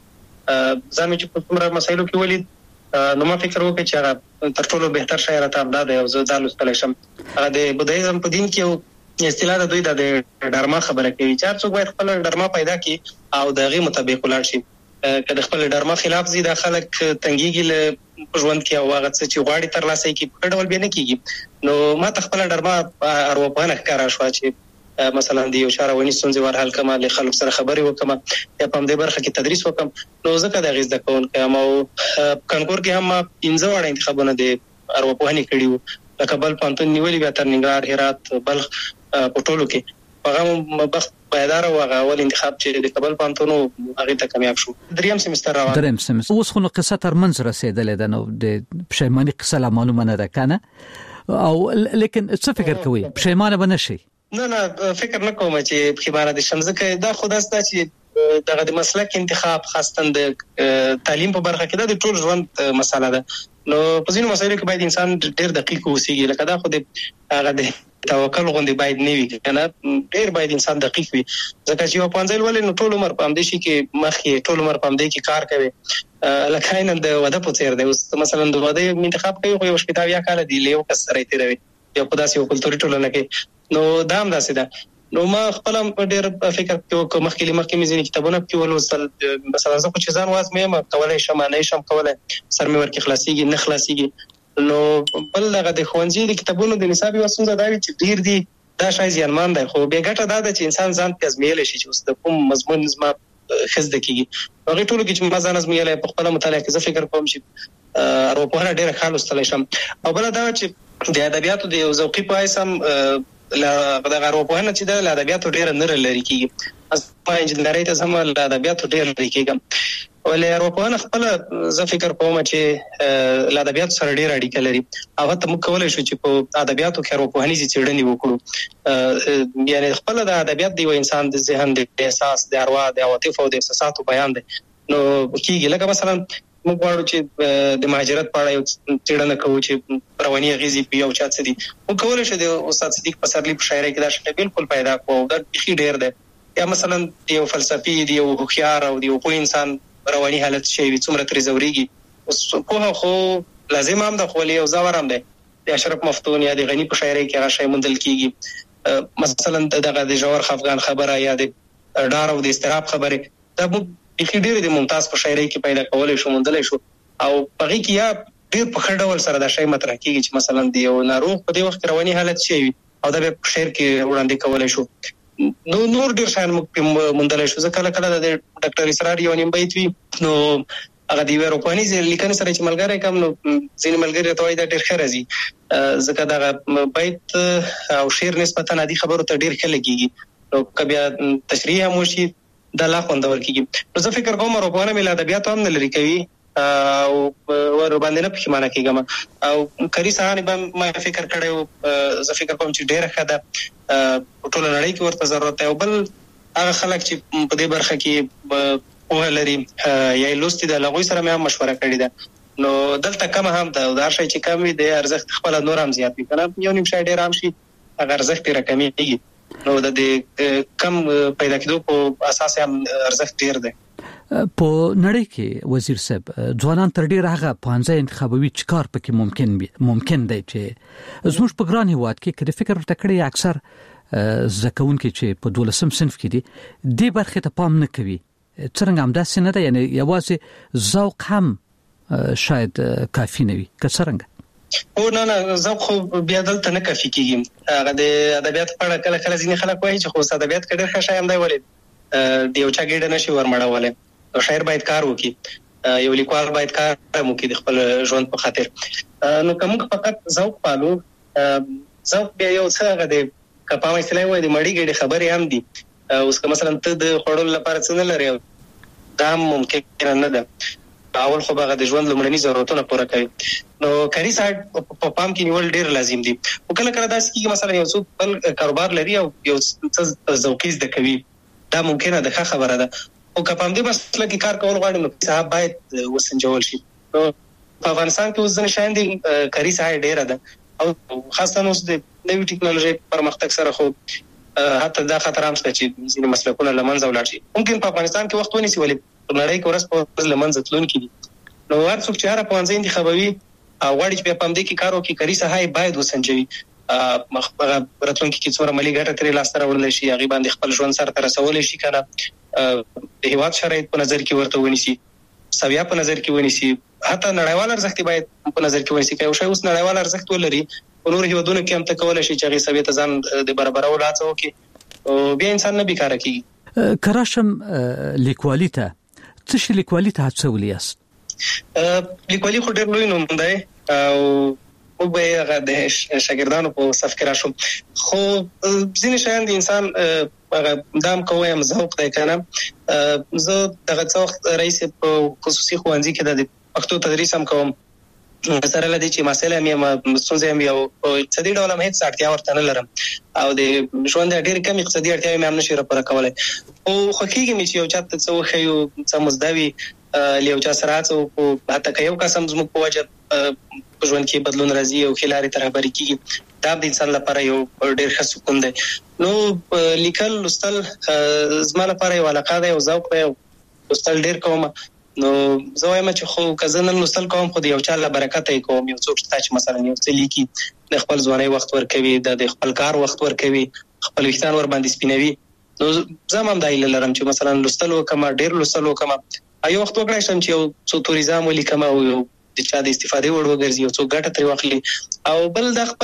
ځان چې په کومه مسایلو کې ولید نو ما فکر وکړ چې هغه تر ټولو بهتر شاعر ته امداد دی او زه ځان لوستلی شم. هغه د بودایزم په دین کې یو اصطلاح د دوی د ډرما خبره کوي چې هر څوک باید خپل ډرما پیدا کړي او د هغې مطابق ولاړ شي. که د خپل ډرما خلاف زی د خلک تنګیږي له ژوند کې او هغه څه چې غواړي ترلاسه کړي په ډول به نه کیږي. نو ما ته خپل ډرما ارواپوهنه ښکاره شوه چې مثلا د یو چارونی ستونزې ور حل کړم، له خلکو سره خبرې وکړم یا په دې برخه کې تدریس وکړم. نو ځکه د غیز د کون کوم او کنکور کې هم پنځه وړ انتخابونه د ارواپوهنې کړي وو، لکه بل پانتون نیولې بیا تر ننګرهار، هرات، بلخ په ټولو کې. هغه بخت پایدار او هغه اول انتخاب چې د کابل پانتون هغه ته کامیاب شو. دریم سمستر روان دریم سمستر اوس خو نو قصه تر منځ رسیدلې ده، نو د پښیماني قصه لا معلومه نه ده کنه، او لیکن څه فکر کوي پښیمانه بنشي؟ نه نه فکر نه کوم چې پښیمانه دي شم، ځکه دا خو داسته چې دغه د مسلک انتخاب خاصه د تعلیم په برخه کې د ټول ژوند مسله ده. نو په ځینو مسایلو کې باید انسان ډېر دقیق اوسېږي، لکه دا خو د هغه د توکل غوندي باید نه وي کنه، ډېر باید انسان دقیق وي، ځکه چې یو پنځل ولې نو ټول عمر په همدې شي کې مخې ټول عمر په همدې کې کار کوي. لکه نن د واده په څیر دی، اوس مثلا د واده انتخاب کوي خو یو شپږ یا کال دی له یو کس سره تیروي یو په داسې یو کلتوري ټولنه کې. نو دا هم داسې ده. نو ما خپل ډېر فکر کوم مخکې مخکې مې ځینې کتابونه کې ولوستل، مثلا زه خو چې ځان وازمیم کولای شم نه شم کولای سر مې ورکې خلاصيږي نه خلاصيږي. نو بل دغه د ښوونځي د کتابونو د نصاب یو څنګه دا چې ډېر دي دا شای زیانمان دی، خو به ګټه دا ده چې انسان ځان په ازمیل شي چې اوس د کوم مضمون زما خزده کیږي. هغه ټول کې چې ما ځان ازمیل په خپل مطالعه کې زه فکر کوم چې اروپا ډېر ښه لوستلی شم. او بل دا چې د ادبیاتو د ذوقي په حیث هم لا د اروپا نه چې د ادبیاتو ډېر نه لري کیږي، از په انجنیري ته سم د ادبیاتو ډېر لري کیږي. ولې اروپا نه خپل زه فکر کوم چې د ادبیاتو سره ډېر اړیکه لري او ته موږ کولای شو چې په ادبیاتو کې اروپاهني څېړنې وکړو. یعنی خپل د ادبیات دی و انسان د ذهن د احساس د اروا د عواطف او د احساساتو بیان دی. نو کیږي لکه مثلا موږ غواړو چې د مهاجرت په اړه څېړنه کوو چې رواني اغېزې په یو چا څه دي. موږ کولای شو د استاد صدیق پسرلی په شاعرۍ کې دا شی بالکل پیدا کوو، دا بيخي ډېر دی. یا مثلا د یو فلسفي دی یو هوښیار او د یو پوه انسان رواني حالت شي وي څومره ترې زوريږي. اوس په خو لازم هم د خولي او زور هم دی. د اشرف مفتون یا د غنی په شاعرۍ کې هغه شی مندل کیږي، مثلا دغه د جوهر خفغان خبره یا د ډار او د استراب خبره دا بيخي ډېر د ممتاز په شاعرۍ کې پیدا کولای شو مندلای شو. او پغې کې یا ډېر په خړ ډول سره دا شی مطرح کیږي چې مثلا د یو ناروغ په دې وخت رواني حالت شي او دا په شعر کې وړاندې کولای شو. نو نور ډېر شان موږ مندلای شو، ځکه کله کله د ډاکټر اسرار یو نیم بیت وی نو هغه دی اروپاني لیکنه سره چې ملګری کم نو ځینې ملګری ته وایي دا ډېر ښه راځي، ځکه دا بیت او شعر نسبتا عادي خبرو ته ډېر ښه لګيږي. نو کبه تشریح هم وشي دا لا خوندور کیږي. نو زه فکر کوم اروپانه مل ادبیات هم نه لري کوي او ور باندې نه پښیمانه کیږم. او کری سهانی به ما فکر کړو، زه فکر کوم چې ډېر ښه ده ټول نړۍ کې ورته ضرورت دی. او بل هغه خلک چې په دې برخه کې په لري یا لوستي د لغوي سره مې هم مشوره کړې ده. نو دلته کم هم ده او دا شی چې کم وي د ارزښت خپل نور هم زیات وي کنه، یو نیم شای ډېر هم شي هغه ارزښت یې راکمېږي. نو د دې کم پیدا کېدو په اساس هم ارزښت ډېر دی. په نړۍ کې وزیر صاحب ځوانان تر ډیره هغه پانځه انتخابوي چکار پکې ممکن بي ممکن دی چې زموږ په ګران هیواد کې کله فکر ورته اکثر زکون کې چې په دولسم صنف کې دي د برخه ته پام نه کوي. څنګه هم دا سینه ده، یعنی یوازې ذوق هم شاید کافی نه وي که څنګه؟ او نه نه ذوق خو بیا دلته نه کافی کیږي. هغه د ادبیات په اړه کله کله ځینې خلک وایي چې خو ادبیات کې ډېر ښه شی هم دی ولې د یو چا ګډه نشي ورمړولای. او شاعر باید کار وکړي، یو لیکوال باید کار وکړي د خپل ژوند په خاطر. نو کوم فقط ذوق پالو، ذوق بیا یو څه غدي کپاوه اصطلاح وایي د مړی ګډه خبرې هم دي. اوس که مثلا ته د خړول لپاره څه نه لري دا ممکن نه ده. اول خو هغه د ژوند لمړني ضرورتونه پوره کوي. نو کاري سایت په پام کې نیول ډیر لازم دي. او کله کله داسې کیږي مثلا یو څوک بل کاروبار لري او یو څه ذوقي زده کوي، دا ممکنه ده ښه خبره ده. او که په دې مسله کې کار کول غواړي نو صاحب باید وسنجول شي. نو په افغانستان کې اوس ځنې شاین دي کاري ساحه ډیره ده او خاصه اوس د نوې ټکنالوژي پرمختګ سره خو حتی دا خطر هم شته چې ځینې مسلکونه له منځه ولاړ شي. ممکن په افغانستان کې وخت ونیسي ولې په نړۍ کې ورځ په ورځ له منځه تلونکي دي. نو هر څوک چې هر پوهنځی انتخابوي او غواړي چې په دې کې کار وکړي کاري ساحه باید وسنجوي. مخبره راتلونکي کې څومره مالي ګټه ترې لاس ته راوړل شي هغه باندې خپل ژوند سره تر رسول شي کنه د هیواد شرایط په نظر کې ورته ونیسي سویا په نظر کې ونیسي حتی نړیوال ارزښت باید په نظر کې ونیسي. که یو شی اوس نړیوال ارزښت ولري په نور هیوادونو کې هم ته کولای شي چې هغه سویا ته ځان د برابرولو هڅه وکړي او بیا انسان نه بیکاره کیږي. کراشم لیکوالي ته څه شي لیکوالي ته هڅولې است؟ لیکوالي خو ډېر لوی نوم دی او او به هغه د شاګردانو په صف کې راشم خو ځینې شیان د انسان هغه دام کوم ذوق دی کنه. زه دغه څوخ رئیس په خصوصي ښوونځي کې د پښتو تدریس هم کوم سره لدی چې مسله مې مستوزه مې او اقتصادي ډول هم هیڅ اړتیا ورته نه لرم او د ژوند ډېر کم اقتصادي اړتیا مې هم نشي راپوره کولای او خو کېږي مې چې یو چاته څه وخیو څه مزدوي لیو چا سره څو حتی که یو قسم زموږ په وجه په ژوند کې بدلون راځي او خلاري تر خبرې کیږي دا د انسان لپاره یو ډېر ښه سکون دی. نو لیکل لوستل زما لپاره یو علاقه ده او ذوق دی او لوستل ډېر کوم. نو زه وایم چې خو که زه نن لوستل کوم خو د یو چا له برکته یې کوم. یو څوک چې مثلا یو څه لیکي د خپل ځوانۍ وخت ورکوي د خپل کار وخت ورکوي خپل وختان ور باندې سپینوي. نو زه هم دا ایله لرم چې مثلا لوستل وکم ډېر لوستل وکم ایو وخت وکړای شم چې یو څو توریزم ولیکم او یو د چا د استفادې وړ وګرځي او څو ګټه ترې واخلي او بل د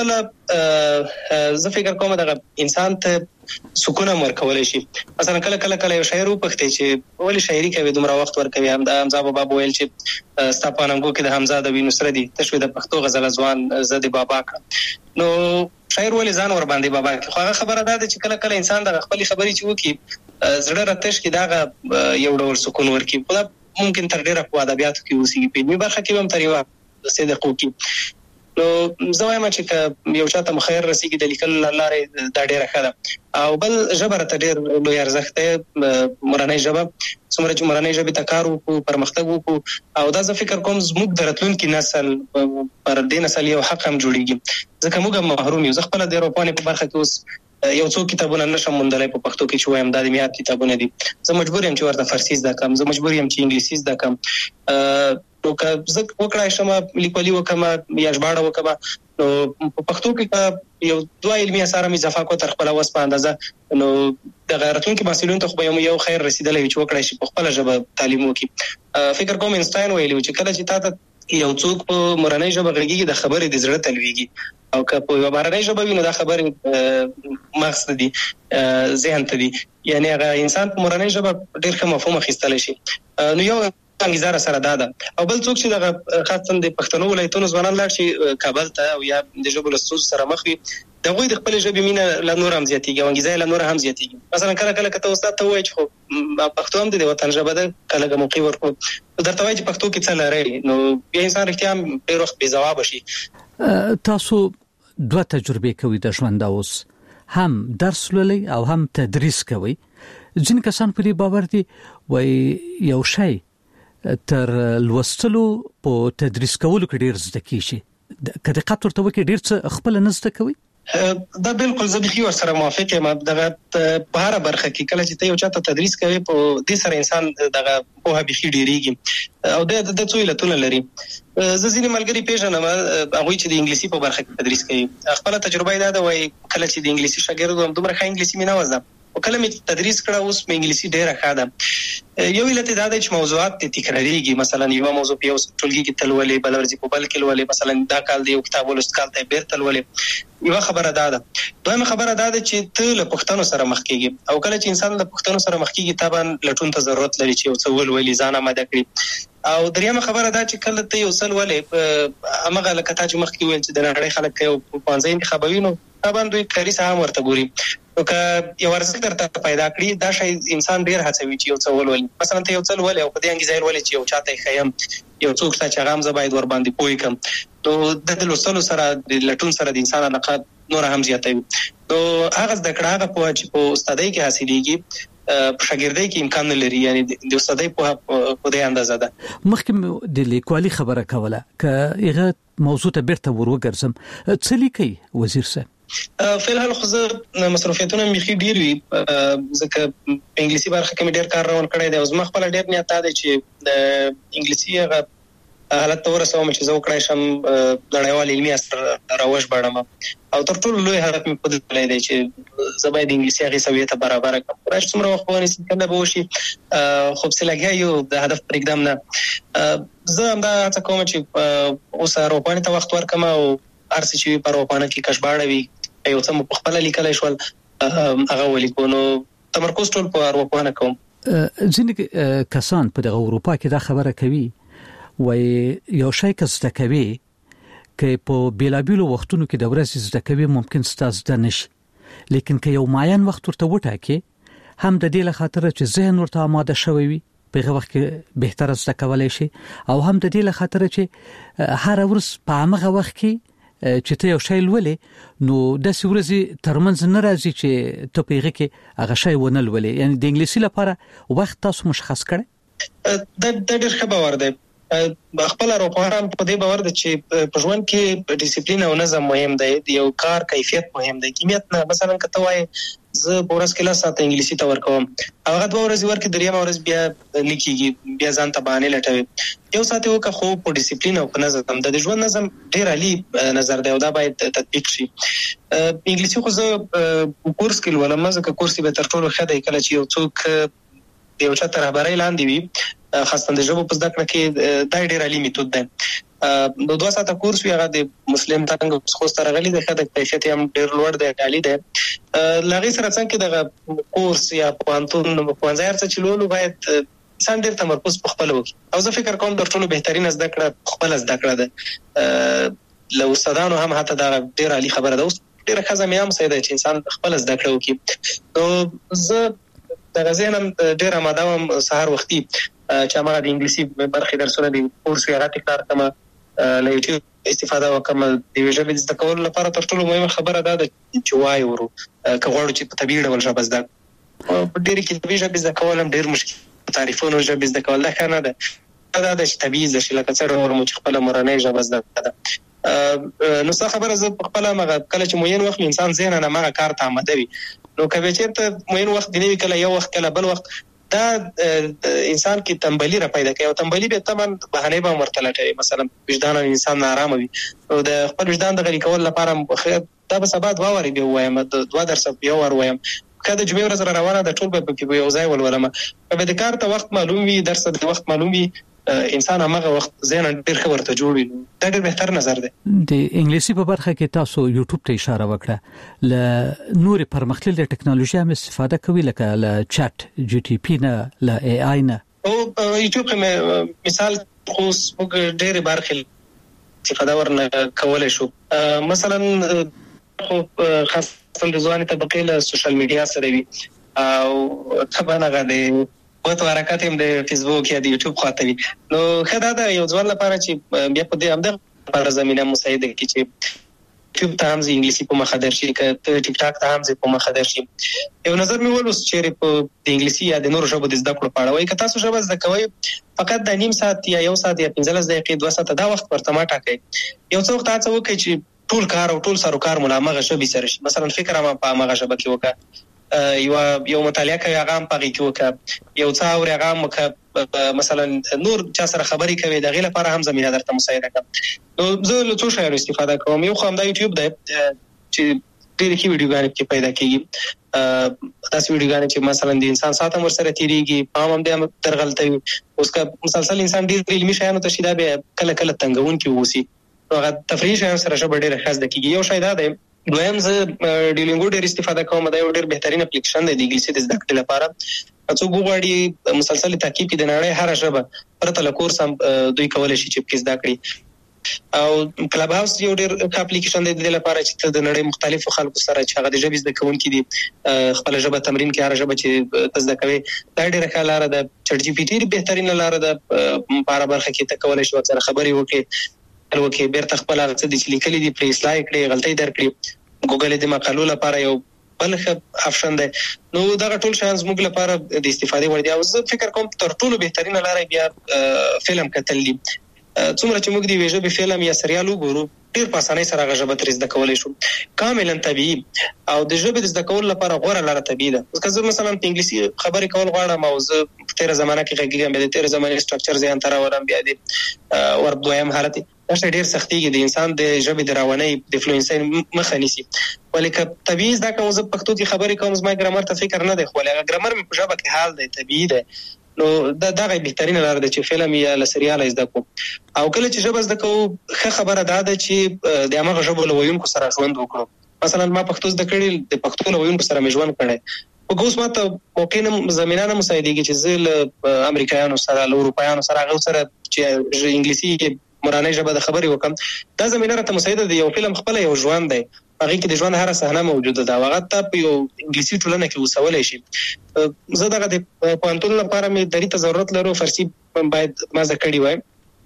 خپل زه فکر کوم دغه انسان ته سکون ورکول شي. مثلا کله کله کله یو شاعر وپختي چې ولې شاعري کوي دومره وخت ورکوي. هم د حمزه بابا ویل چې ستاپاننګو کې د حمزه د وینو سره دي تشوي د پښتو غزل ځوان زده بابا کړ. نو شاعر ولې ځان ور باندې بابا کې خو هغه خبره ده چې کله کله انسان د خپل خبرې چې وکي زړه راتش کې دا یو ډول سکون ورکي. خو ممکن تر ډیره په ادبیاتو کې اوسېږي په علمي برخه کې هم تر یو صدقو کې. نو زه وایم چې یو چاته مخیر رسیږي د لیکل لارې دا ډیره ښه ده او بل ژبه ته ډیر لوی ارزښت دی. مورنۍ ژبه څومره چې مورنۍ ژبې ته کار وکړو پرمختګ وکړو او دا زه فکر کوم زموږ د راتلونکي نسل پر دې نسل یو حق هم جوړیږي ځکه موږ هم محروم یو. زه خپله د اروپانې په برخه کې اوس یو څو کتابونه نشم موندلای په پښتو کې چې وایم دا د میاد کتابونه دي. زه مجبور یم چې ورته فارسی زده کړم زه مجبور یم چې انګلیسي زده کړم. نو که زه وکړای شم لیکوالي وکړم یا ژباړه وکړم نو په پښتو کې یو دوه علمي اثار مې اضافه کو تر خپل وس په اندازه نو د راتلونکي محصلینو ته خو یو یو خیر رسیدلی چې وکړای شي په خپل ژبه تعلیم وکړي. فکر کوم اینسټاین ویلي چې کله چې تاسو یو څوک په مورنۍ ژبه غږیږي د خبرې د زړه تلويږي او که په یو بهرنۍ ژبه وي نو دا خبرې مغز ته دي ذهن ته دي یعنی هغه انسان په مورنۍ ژبه ډېر ښه مفهوم اخیستلی شي. نو یو انګیزه سره دا ده او بل څوک چې دغه خاصه د پښتنو ولایتونو ځوانان لاړ شي کابل ته او یا د ژبو له ستونزو سره مخ وي دغوی د خپل ژبې مینه له نور هم زیاتېږي او انګیزه له نور هم زیاتېږي. مثلا کله کله که ته استاد ته ووایې چې خو پښتو هم د وطن ژبه ده کله که موقع ورکړو درته وایي چې پښتو کې څه لرئ نو بیا انسان رښتیا هم ډېر وخت بې ځوابه شي. تاسو دوه تجربې کوي د ژوند اوس هم درس لولئ او هم تدریس کوي. ځینې کسان په دې باور دي وایي یو شی تر لوستلو په تدریس کولو کې ډیر زده کیږي. که دقت ورته وکړي ډیر څه خپل نه زده کوي. دا بالکل زه به سره موافق یم. دغه په هر برخه کې کله چې ته یو چاته تدریس کوي په دې سره انسان دغه په هبي ډیریږي او د د څو علتونه لري. زه ځینې ملګری پیژنم هغه چې د انګلیسي په برخه کې تدریس کوي. خپل تجربه دا ده وای کله چې د انګلیسي شاګرد وم دومره ښه انګلیسي مې نه وزم او کله مې تدریس کړه اوس مې انګلیسي ډیره ښه ده. یو علت دا ده چې موضوعات تکراریږي. مثلا یو موضوع په یو ټولګي کې تلولې بل ورځې په بل کې ولولې مثلا دا کال دی یو کتاب ولوست کال ته بیرته تلولې. یو خبره دا ده. دویمه خبره دا ده چې ته له پښتنو سره مخ کېږي او کله چې انسان له پښتنو سره مخ کېږي طبعا لټون ته ضرورت لري چې یو څه ولولې ځان آماده کړي. او دریمه خبره دا چې کله ته یو څل ولې امغه لکه تا چې مخ کې ویل چې د نړۍ خلک یو پانځه انتخابوي نو طبعا دوی کاري ساحه ورته ګوري. نو که یو ارزښت درته پیدا کړي دا شی انسان ډیر هڅوي چې یو څه ولولي. مثلا ته یو څل ولې او په دې انګیزه ولې چې یو چاته خیم یو څوک چې هغه هم زه باید ور باندې پوي کم نو د لوستلو سره د لټون سره د انسان علاقه نور هم زیاتوي. نو هغه د کړه هغه په چې په استادۍ کې حاصلېږي شاګردۍ کې امکان لري یعنی د استادۍ په په دې اندازه ده. مخکې د لیکوالي خبره کوله ک هغه موضوع ته بیرته وروګرځم څه لیکي وزیر صاحب؟ فعلا خو زه مصروفیتونه مخې ډیر وي ځکه په انګلیسي برخه کې ډیر کار روان کړی دی او زما خپل ډیر نیت دی چې د انګلیسي هغه حالت ته ورسوم چې زه وکړای شم نړیوال علمي اثر راوښ بړم او تر ټولو لوی هدف مې په دې دی چې زه باید انګلیسي هغه سویه ته برابر کړم. راځي څومره وخت ونیسي کنه به وشي خو څه لګیا یو د هدف پر اقدام نه زه هم دا څه کوم چې اوس اروپا ته وخت ورکم او ارسي چې په اروپا کې کشباړه وي یو څه په خپل لیکل شول هغه ولیکونو تمرکز ټول په اروپا نه کوم. ځینې کسان په دغه اروپا کې دا خبره کوي وای یو شی که زده کوي کې په بیلابیلو وختونو کې د ورځې زده کوي ممکن ستاسو د نشي لیکن که یو معین وخت ورته وټاکي هم د دې لخاطر چې ذهن ورته آماده شوی وي په هغه وخت کې بهتر زده کولای شي او هم د دې لخاطر چې هر ورځ په هغه وخت کې چې ته یو شی لولې نو د سورزي ترمنځ ناراضي چې ته پیغه کې هغه شی ونه لولې یعنی د انګلیسي لپاره وخت تاسو مشخص کړئ. د د ډېر ښه باور دی خپل اروپایان په دې باور دي چې په ژوند کې ډیسپلین او نظم مهم دی یو کار کیفیت مهم دی کمیت نه مثلا کته وای زه پورس کې لا ساته انګلیسي ته ورکوم هغه د ورځې ورکې دریم ورځ بیا لیکيږي بیا ځان ته باندې لټوي یو ساته وکه خو په ډیسپلین او په نظم د ژوند نظم ډیر عالی نظر دی او دا باید تطبیق شي. انګلیسي خو زه کورس کې ولوم ځکه کورس به تر ټولو ښه دی کله چې یو څوک یو چا تر خبرې لاندې وي خاصه د ژبو په زده کړه کې دا ډېر عالی میتود ده نو دوه ساعته کورس وی هغه د مسلم څنګه خو سره غلي د خدای کیفیت هم ډېر لوړ دی عالی دی لغې سره څنګه د کورس یا پوانتون نو پوانځه ارڅ چلولو باید انسان ډېر تمرکز په خپل وکړي او زه فکر کوم د ټولو بهترین زده کړه خپل زده کړه ده لو استادانو هم حتی دا ډېر عالی خبره ده اوس ډېر ښه زميام سیده چې انسان خپل زده کړه وکړي نو زه د غزنم ډېر آماده وم سهار وختي چې هغه د انګلیسي برخې درسونه دي کورس یې راته کار کوم له یوټیوب استفاده وکم د ویژه د کول لپاره تر ټولو مهمه خبره ده چې وای ورو کغوړو چې په طبيعي ډول ژبه زده ډېر کې طبيعي ژبه زده کول هم ډېر مشکل تعریفونه ژبه زده کول نه نه ده دا د طبيعي ژبه لکه څنګه ورمو چې خپل مورنۍ ژبه زده ده نو څه خبره زه خپل مغه کله چې موین وخت انسان ذهن نه مغه کار ته آماده وي نو کله چې ته موین وخت دی کله یو وخت کله بل وخت دا انسان کې تنبلی را پیدا کوي او تنبلی به تمن بهانه به مرتلټي مثلا وجدان انسان نارامه وي او د خپل وجدان د غلي کول لپاره دا به سبا دوا وری به وایم دوا درس یو ور وایم کله جمعې ورځ روانه د ټول به په یو ځای ولولم په د کار ته وخت معلوم وي درس د وخت معلوم وي انسان هغه وخت ذهن ډېر ښه ورته جوړوي دا ډېر بهتر نظر دی. د انګلیسي په برخه کې تاسو یوټیوب ته اشاره وکړه ل نور پرمختللې ټکنالوژي هم استفاده کوي لکه ل چات جی ټي پی نه ل ای آی نه او یوټیوب کې مثال خو ډېر برخه استفاده ورنه کولای شو مثلا خو خاصه د ځواني طبقه له سوشل میډیا سره وي او طبعا هغه د وته حرکت هم د فیسبوک یا د یوټیوب خاطر نو خدای دا یو ځوان لپاره چې بیا په دې هم د پر زمينه مساعده کی چې یوټیوب ته هم انګلیسي په مخه درشي کته ټیک ټاک ته هم په مخه درشي یو نظر مې ولوس چې په د انګلیسي یا د نورو ژبو د زده کړو په اړه وایي که تاسو ژبه زده کوئ فقط د نیم ساعت یا یو ساعت یا پنځلس دقیقې دوه ساعت دا وخت ورته ما ټاکئ یو څو وخت تاسو وکړئ چې ټول کار او ټول سره کار ملامغه ژبه سره شي مثلا فکر ما په مغه ژبه کې وکړه یو یو مطالعه کوي هغه هم پغې کې وکړه یو څا اور هغه هم مثلا نور چا سره خبري کوي د غیله لپاره هم زمينه درته مساعده کوي نو زه له څه شایو استفاده کوم یو خو هم د یوټیوب د چې ډېر کې ویډیوګانې کې پیدا کیږي تاسو ویډیوګانې چې مثلا د انسان ساته مر سره تیریږي پام هم د ترغلطوي اوس کا مسلسل انسان ډېر علمي شایانو ته شیدا به کله کله تنګون کې ووسی هغه تفریح شایان سره شبه ډېر خاص د کیږي یو شایدا دی دویم زه ډیلینګو ډېر استفاده کوم دا یو ډېر بهترین اپلیکیشن دی د انګلیسي د زده کړې لپاره څو غواړي مسلسل تعقیب کې د نړۍ هر ژبه پرته له کورس هم دوی کولای شي چې زده کړي او کلب هاوس یو ډېر اپلیکیشن دی د لپاره چې د نړۍ مختلفو خلکو سره چې هغه د ژبې زده کوونکي دي خپل ژبه تمرین کوي هر ژبه چې زده کوي دا ډېر ښه لاره ده چټ جی پی ټي بهترین لاره ده په اړه برخه کې ته کولای شي سره خبري وکړي الوکه بیرته خپل هغه څه د لیکلي دي پری سلای کړي غلطۍ درکړي ګوګل دې مقالو لپاره یو بلخ افشن دی. نو دا ټول شان زموږ لپاره د استفادې وړ دي او زه فکر کوم تر ټولو بهترینه لار بیا فلم کتل دي. څومره چې موږ دی ویژه به فلم یا سریال وګورو ډیر په اسانۍ سره غږ به تر زده کولای شو کاملا طبيعي او د ژبې د زده کولو لپاره غوړه لاره طبيعي ده. ځکه مثلا په انګلیسي خبرې کول غواړم او زه په تیر زمانہ کې غږیږم به د تیر زمانې سټرکچر ځان تر ورم بیا دي ور دویم حالت دا ډیر سختيږي د انسان د ژبې د راونې د فلوئنسي مخه نیسي. ولیکن طبيعي دا کوم زه پښتو کې خبرې کوم زما ګرامر ته فکر نه دی خو لکه ګرامر په ژبه کې حال دی طبيعي دی. نو دا دغه بهترینه لار ده چې فلم یا سریال زده کو او کله چې ژبه زده کو ښه خبره ده چې د هغه ژبه لویونکو سره ژوند وکړو. مثلا ما پښتو زده کړې د پښتو لویونکو سره مې ژوند کړی او اوس ماته موقع نه زمينه نه مساعدېږي چې زه له امریکایانو سره له اروپایانو سره هغه سره چې انګلیسي مورانه ژبه د خبرې وکم دا زمينه راته مساعده دی. یو فلم خپل یو ژوند دی هغه کې د ژوند هر صحنه موجوده ده هغه ته په یو انګلیسي ټولنه کې وسولای شي. زه دغه د پوهنتون لپاره مې درې ته ضرورت لرو فارسی باید ما زده کړی وای.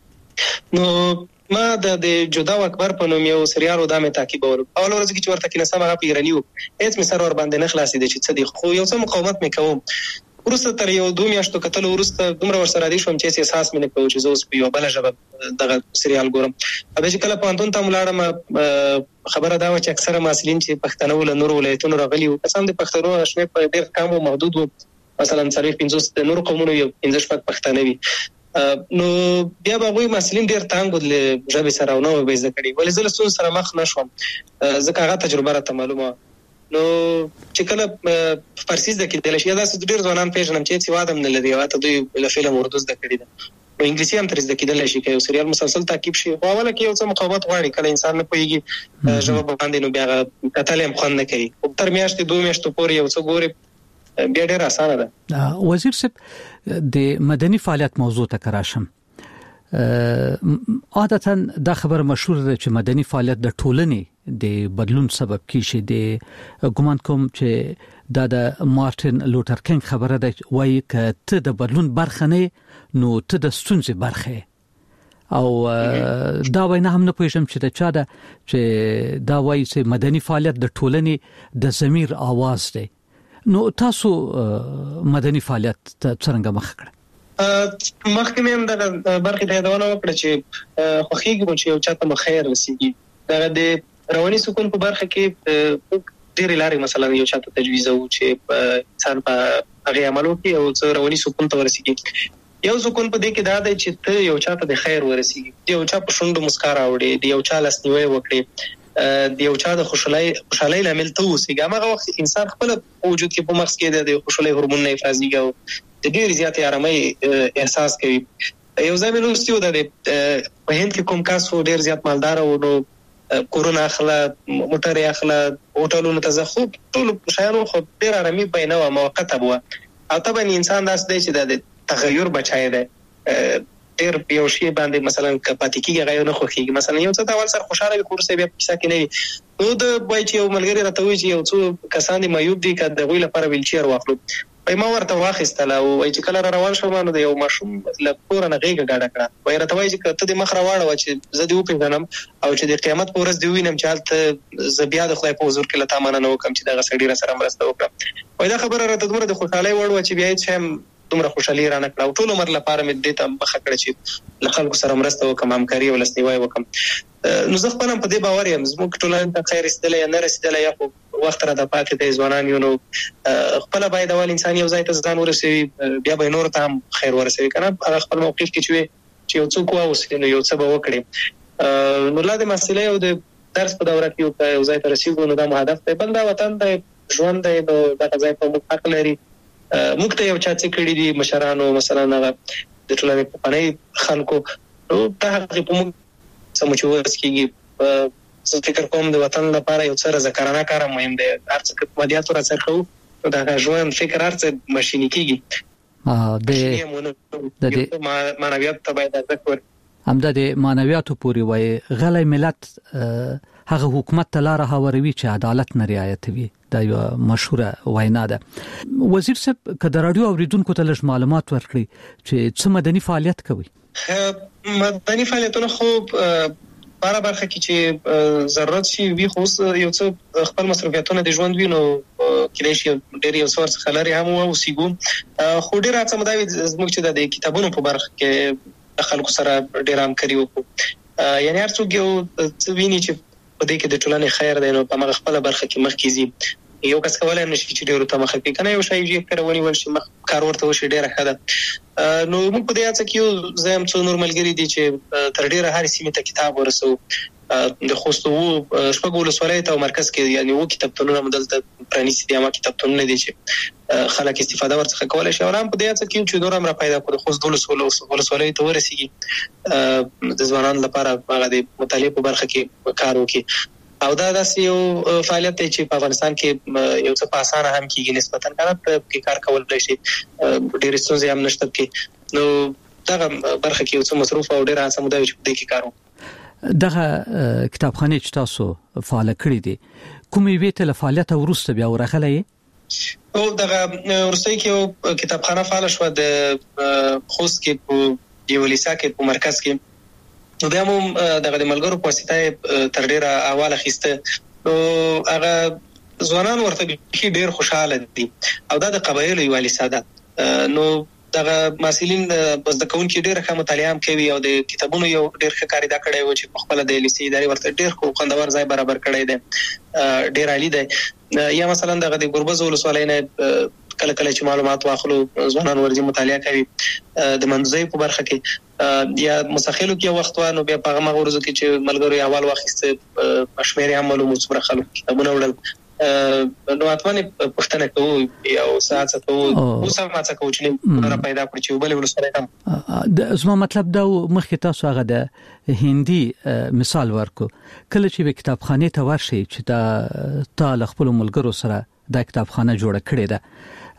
نو ما د جدا او اکبر په نوم یو سریال و د مې تعقیبول اول ورځ کې چې ورته کې نسمه هغه پیرنیو هیڅ مې سر ور باندې نه خلاصې دي چې څه دي خو یو څه مقاومت مې کوم. ورسته تر یو دوه میاشتو کتل ورسته دومره ورسره دي شوم چې احساس مې نه کوم چې زه اوس په یو بل ژبه دغه سریال ګورم. ابه چې کله پوهنتون ته ولاړم خبره دا و چې اکثره محصلین چې پښتانه ول نور ولایتونو راغلي او قسم د پښتنو شمه په ډېر کم او محدود وو مثلا څلور پنځوس د نور قومونو یو پنځه شپږ پښتانه وي. نو بیا به وي محصلین ډېر تانګ ول ژبه سره نو به زده کړي ولې زه له سره مخ نشوم ځکه هغه تجربه راته معلومه. نو چې کله فارسی زده کېدل شي دا څه ډېر ځوانان پیژنم چې څه وادم نه لري او ته دوی له فلم اردو زده کړی ده نو انګلیسي هم تر زده کېدل شي چې سریال مسلسل تعقیب شي او اوله کې یو څه مقاومت غواړي کله انسان نه پويږي ژبه باندې نو بیا کتل هم خوند نه کوي او تر میاشتې دوه میاشتو پورې یو څه ګوري بیا ډېر اسانه ده. وزیر صاحب د مدني فعالیت موضوع ته کراشم عادتاً دا خبر مشهور ده چې مدني فعالیت د ټولنې د بدلون سبب کیږي. د ګومان کوم چې دا د مارټین لوتر کینګ خبره ده وایي ک ته د بدلون برخه نه نو ته د ستونزې برخه او دا وینا هم نه پوهیږم چې دا چا ده چې دا وایي چې مدني فعالیت د ټولنې د ضمیر आवाज دی. نو تاسو مدني فعالیت څنګه مخ کړئ؟ مخکې هم د برخې ته یادونه وکړه چې خوښیږي چې یو چاته مخیر رسیږي. دا د رواني سکون په برخه کې ډېر لارې مثلا یو چاته تجویزو چې انسان په هغه عملو کې او رواني سکون ته ورسیږي. یو سکون په دې کې دا دی چې ته یو چاته د خیر ورسیږي یو چا په شونډو مسکا راوړي دی یو چا لاسنیوي وکړي دی یو چا د خوشحالي خوشحالي لامل ته اوسېږي. هغه وخت انسان خپل وجود کې په مغز کې د خوشحالي هورمون نه افرازيږي او د ډېر زیاتې آرامۍ احساس کوي. یو ځای مې لوستي و د په هند کې کوم کس ډېر زیات مالدار و نو کورونه اخله موټر یې اخله هوټلونو ته ځه خو ټول شیانو خو ډېر آرامي بینه وه موقته به وه او طبعا انسان داسې دی چې د تغیر بچی دی ډېر یو شی باندې مثلا پاتې کېږي هغه نه خوښېږي. مثلا یو څه ته اول سر خوشحاله وي خو وروسته بیا په کیسه کې نه وي. نو د وایي چې یو ملګري راته وایي چې یو څو کسان دي معیوب دي که د هغوی لپاره ویلچیر واخلو وای ما ورته واخیستله او وای چې کله را روان شوم نو د یو ماشوم له کوره نه غېږه ډاډه کړه وای راته وایي چې ته دې مخ راواړوه چې زه دې وپېژنم او چې د قیامت په ورځ دې ووینم چې هلته زه بیا د خدای په حضور کې له تا مننه وکړم چې دغه سړي را سره مرسته وکړم. وای دا خبره راته دومره د خوشحالۍ وړ وه چې بیا هېڅ شی هم دومره خوشحالي رانه کړه او ټول عمر لپاره مې دې ته مخه کړه چې له خلکو سره مرسته وکړم همکاري او لاسنیوی وکړم. نو زه خپل هم په دې باور یم زموږ ټولنې ته خیر رسېدلی یا نه رسېدلی یا خو وخت را د پاتې دی ځوانان یو نو خپله باید اول انسان یو ځای ته ځان ورسوي بیا به یې نورو ته هم خیر ورسوي که نه هغه خپل موقف کې چې وي چې یو څوک واوسي نو یو څه به وکړي. نو لا د محصلۍ او د درس په دوره کې که یو ځای ته رسېږو نو دا مو هدف دی. بل دا وطن دی ژوند دی نو دغه ځای په موږ حق لري موږ ته یو چا څه کړي دي مشرانو مثلا هغه د ټولنې پخواني خلکو نو دا هغې په موږ څه مو چې ورس کېږي. زه فکر کوم د وطن لپاره یو څه رضاکارانه کار مهم دی. هر څه که مادیاتو راڅرخوو نو د ژوند فکر هر څه ماشیني کېږي. د معنویاتو ته باید ارزښت ورکړو. همدا د معنویاتو پورې وایي غلی ملت هغه حکومت ته لاره هواروي چې عدالت نه رعایتوي. دا یو مشهوره وینا ده. وزیر صاحب که د راډیو اوریدونکو ته لږ معلومات ورکړي چې څه مدني فعالیت کوي؟ مدني فعالیتونه خو بار برخه کې چې ضرورت شي وی خو یو څه خپل مصرفیاتونه د ژوند وینو کله شي ډېر یو څور څخه لري هم او سیګو خو ډېر هڅه مداوي زموږ چې د کتابونو په برخه کې خلکو سره ډېر همکاري وکړو یعنی هر څوک یو څه ویني چې په دې کې د ټولنې خیر دی نو په هغه خپل برخه کې مخکې ځي یو کس کولای نشي چې ډېر ته مخ کې کنه یو شی یې کړونی ول شي مخ کار ورته وشي ډېر ښه ده نو موږ په دې اړه کې زم څو نور ملګری دي چې تر ډېره هر سیمه ته کتاب ورسو د خوستو شپږ ولسوالۍ ته مرکز کې یعنی وو کتابتونونه مدلته پرانیسي دي ما کتابتونونه دي چې خلک استفاده ورڅخه کولای شي او هم په دې اړه کې چې نور هم را پیدا کړو خوست ولسوالۍ ته ورسیږي د ځوانانو لپاره هغه د مطالعه په برخه کې کار وکړي او دا داسې یو فعالیت دی چې په افغانستان کې یو څه په اسانه هم کېږي نسبتاً کنه کې کار کول شي ډېر ستونزې هم نشته کې نو دا برخه کې یو څه مصروف او ډېر هڅه مو دا چې دې کې کارو دغه کتابخانه چې تاسو فعال کړی دي کومې وی ته فعالیت ورسته بیا ورغلې او دغه ورسته کې کتابخانه فعال شو د خوست کې په یو لیسا کې په مرکز کې نو بیا مو دغه د ملګرو په واسطه تر ډیره اواله خسته نو هغه ځوانان ورته ډیر خوشاله دي او دا د قبایلو یو لیساده نو دغه مسلین بس د کون کې ډیر ښه مطالعه هم کوي او د کتابونو یو ډیر ښه کاری دا کړی و چې په خپل د لیسې ادارې ورته ډیر خو خوندور ځای برابر کړی دی ډیر عالی دی یا مثلا دغه د ګربز ولسوالۍ نه کله کله چې معلومات واخلو ځوانان ورځي مطالعه کوي د منځي په برخه کې یا مسخلو کې وخت وانه بیا په هغه ورځو کې چې ملګرو اول واخیسته پښمیر هم معلومات سره خلک کتابونه وړل نو اتمنه پښتنه کوو یا ساعت کوو او سمات کوو چې نه پیدا کړی چې بل ولسوالۍ هم د زما مطلب دا مخکې تاسو هغه د هندي مثال ورکو کله چې کتابخانه ته ورشي چې دا تل خپل ملګرو سره د کتابخانه جوړه کړې ده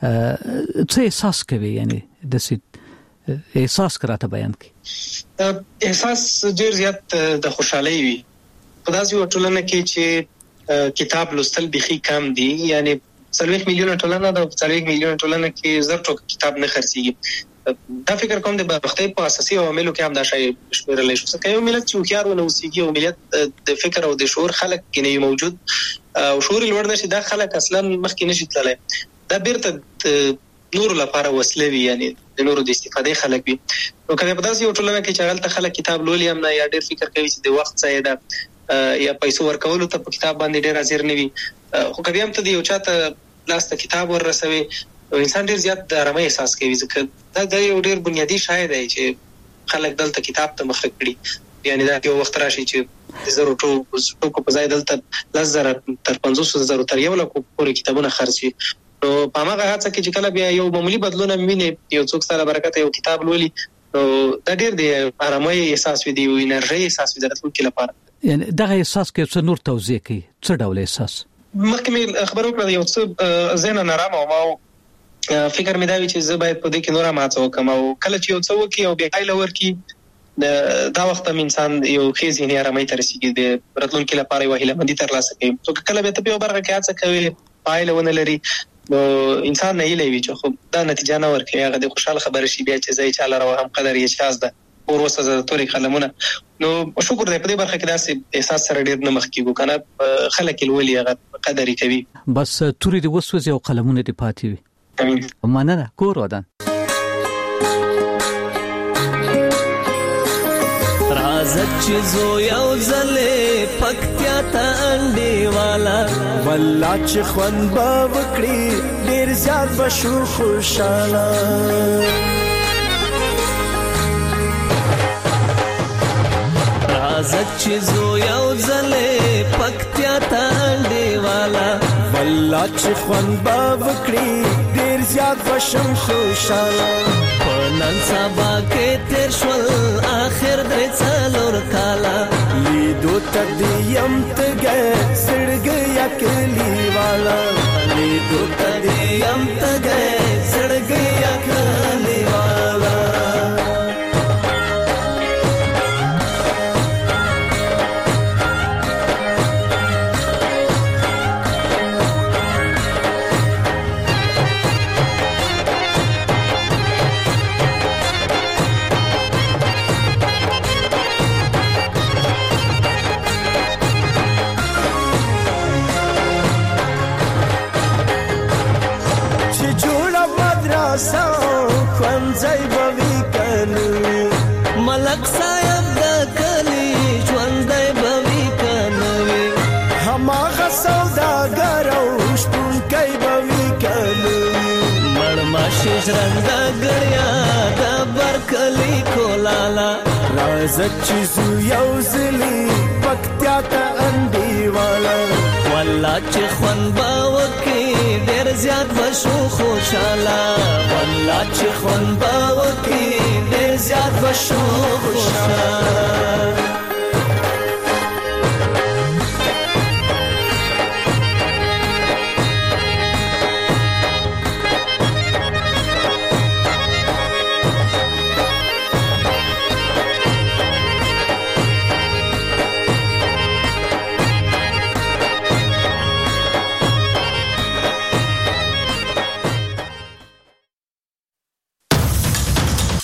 څه احساس کوي یعنی د سې احساس کراته بیان کی احساس ډیر زیات د خوشحالي وي په داسې ټولنه کې چې کتاب لوستل بيخي کم دي یعنی څلوېښت میلیونه ټولنه د څلوېښت میلیونه ټولنه کې زر ټوک کتاب نه خرڅيږي دا فکر کوم د برختي په اساسي عواملو کې هم دا شی شمیرل شي چې یو ملت چې خيار ونه وسیږي او ملت د فکر او د شعور خلک کې موجود او شعور لوړ نشي دا خلک اصلا مخکې نشي تللی دا بیرته نور لپاره وسلوي یعنی د نورو د استفادې خلک وي نو کله په داسې یو ټولنه کې چې هغه خلک کتاب لولي هم نه یا ډېر فکر کوي چې د وخت ځای ده یا پیسو ورکولو ته په کتاب باندې ډېر حاضر نه وي خو کله هم ته د یو چاته لاس ته کتاب ورسوي انسان ډېر زیات د آرامۍ احساس کوي ځکه دا د یو ډېر بنیادی شای دی چې خلک دلته کتاب ته مخ کړي یعنی دا یو وخت راشي چې د زرو ټوکو په ځای دلته لس زره تر پنځوس زره تر یو لکو پورې کتابونه خرڅي نو په هغه هڅه کې چې کله بیا یو معمولی بدلون مینه یو څوک سره برکت یو کتاب لولي نو دا ډېر دی آرامۍ احساس وي دی او انرژي احساس وي د راتلونکي لپاره یعنی دغه احساس کې څه نور توضیح کوي څه ډول احساس مخکې خبرو کړم یو څه زین نرام او ما فکر مې دا وی چې زه باید په دې کې نور ماته وکم او کله چې یو څه وکي او بیا ایله ورکی دا وخت هم انسان یو خېزي نه آرامۍ تر رسیدي د راتلونکي لپاره یو هیله مندي تر لاسه کوي نو کله به ته په برخه کې هڅه کوي پایله ونه لري نو انسان نه ایله وی چې خو دا نتیجه نه ورکړي هغه د خوشاله خبره شي بیا چې زې چاله راو هم قدر یې چاز ده اور وسه د توري قلمونه نو شکر دې په دې برخه کې داسې احساس سره ډېر نه مخ کیږي کنه خلک الولي هغه قدر کوي بس توري دې وسوځي او قلمونه دې پاتې وي امين مننه کور ودان رازت چیزو یو زله پکتیا ته انډي والا والله چې خوان با وکړي ډېر زیات بشو خوشاله رازت چیزو یو زله پکتیا ته انډي والا والله چې خوان با وکړي ډېر زیات بشم خوشاله نن سبا کې تیر شول اخر درې څلور کالا لیدو تدیم تګه سړګیا کلی والا لیدو تدیم تګه سړګیا کلی والا بوي کنه ملک صاحب د کلی ژوندۍ بوي کنه هماغه سوداګر او شپون کوي بوي کنه مړما شجرنده ګړیا د برکلی کولالا رازک چیزو یو زلی پکتیا ته انډیوالا والله چې خون باوکی ډیر زیات بشو خوشاله والله چې خون باوکی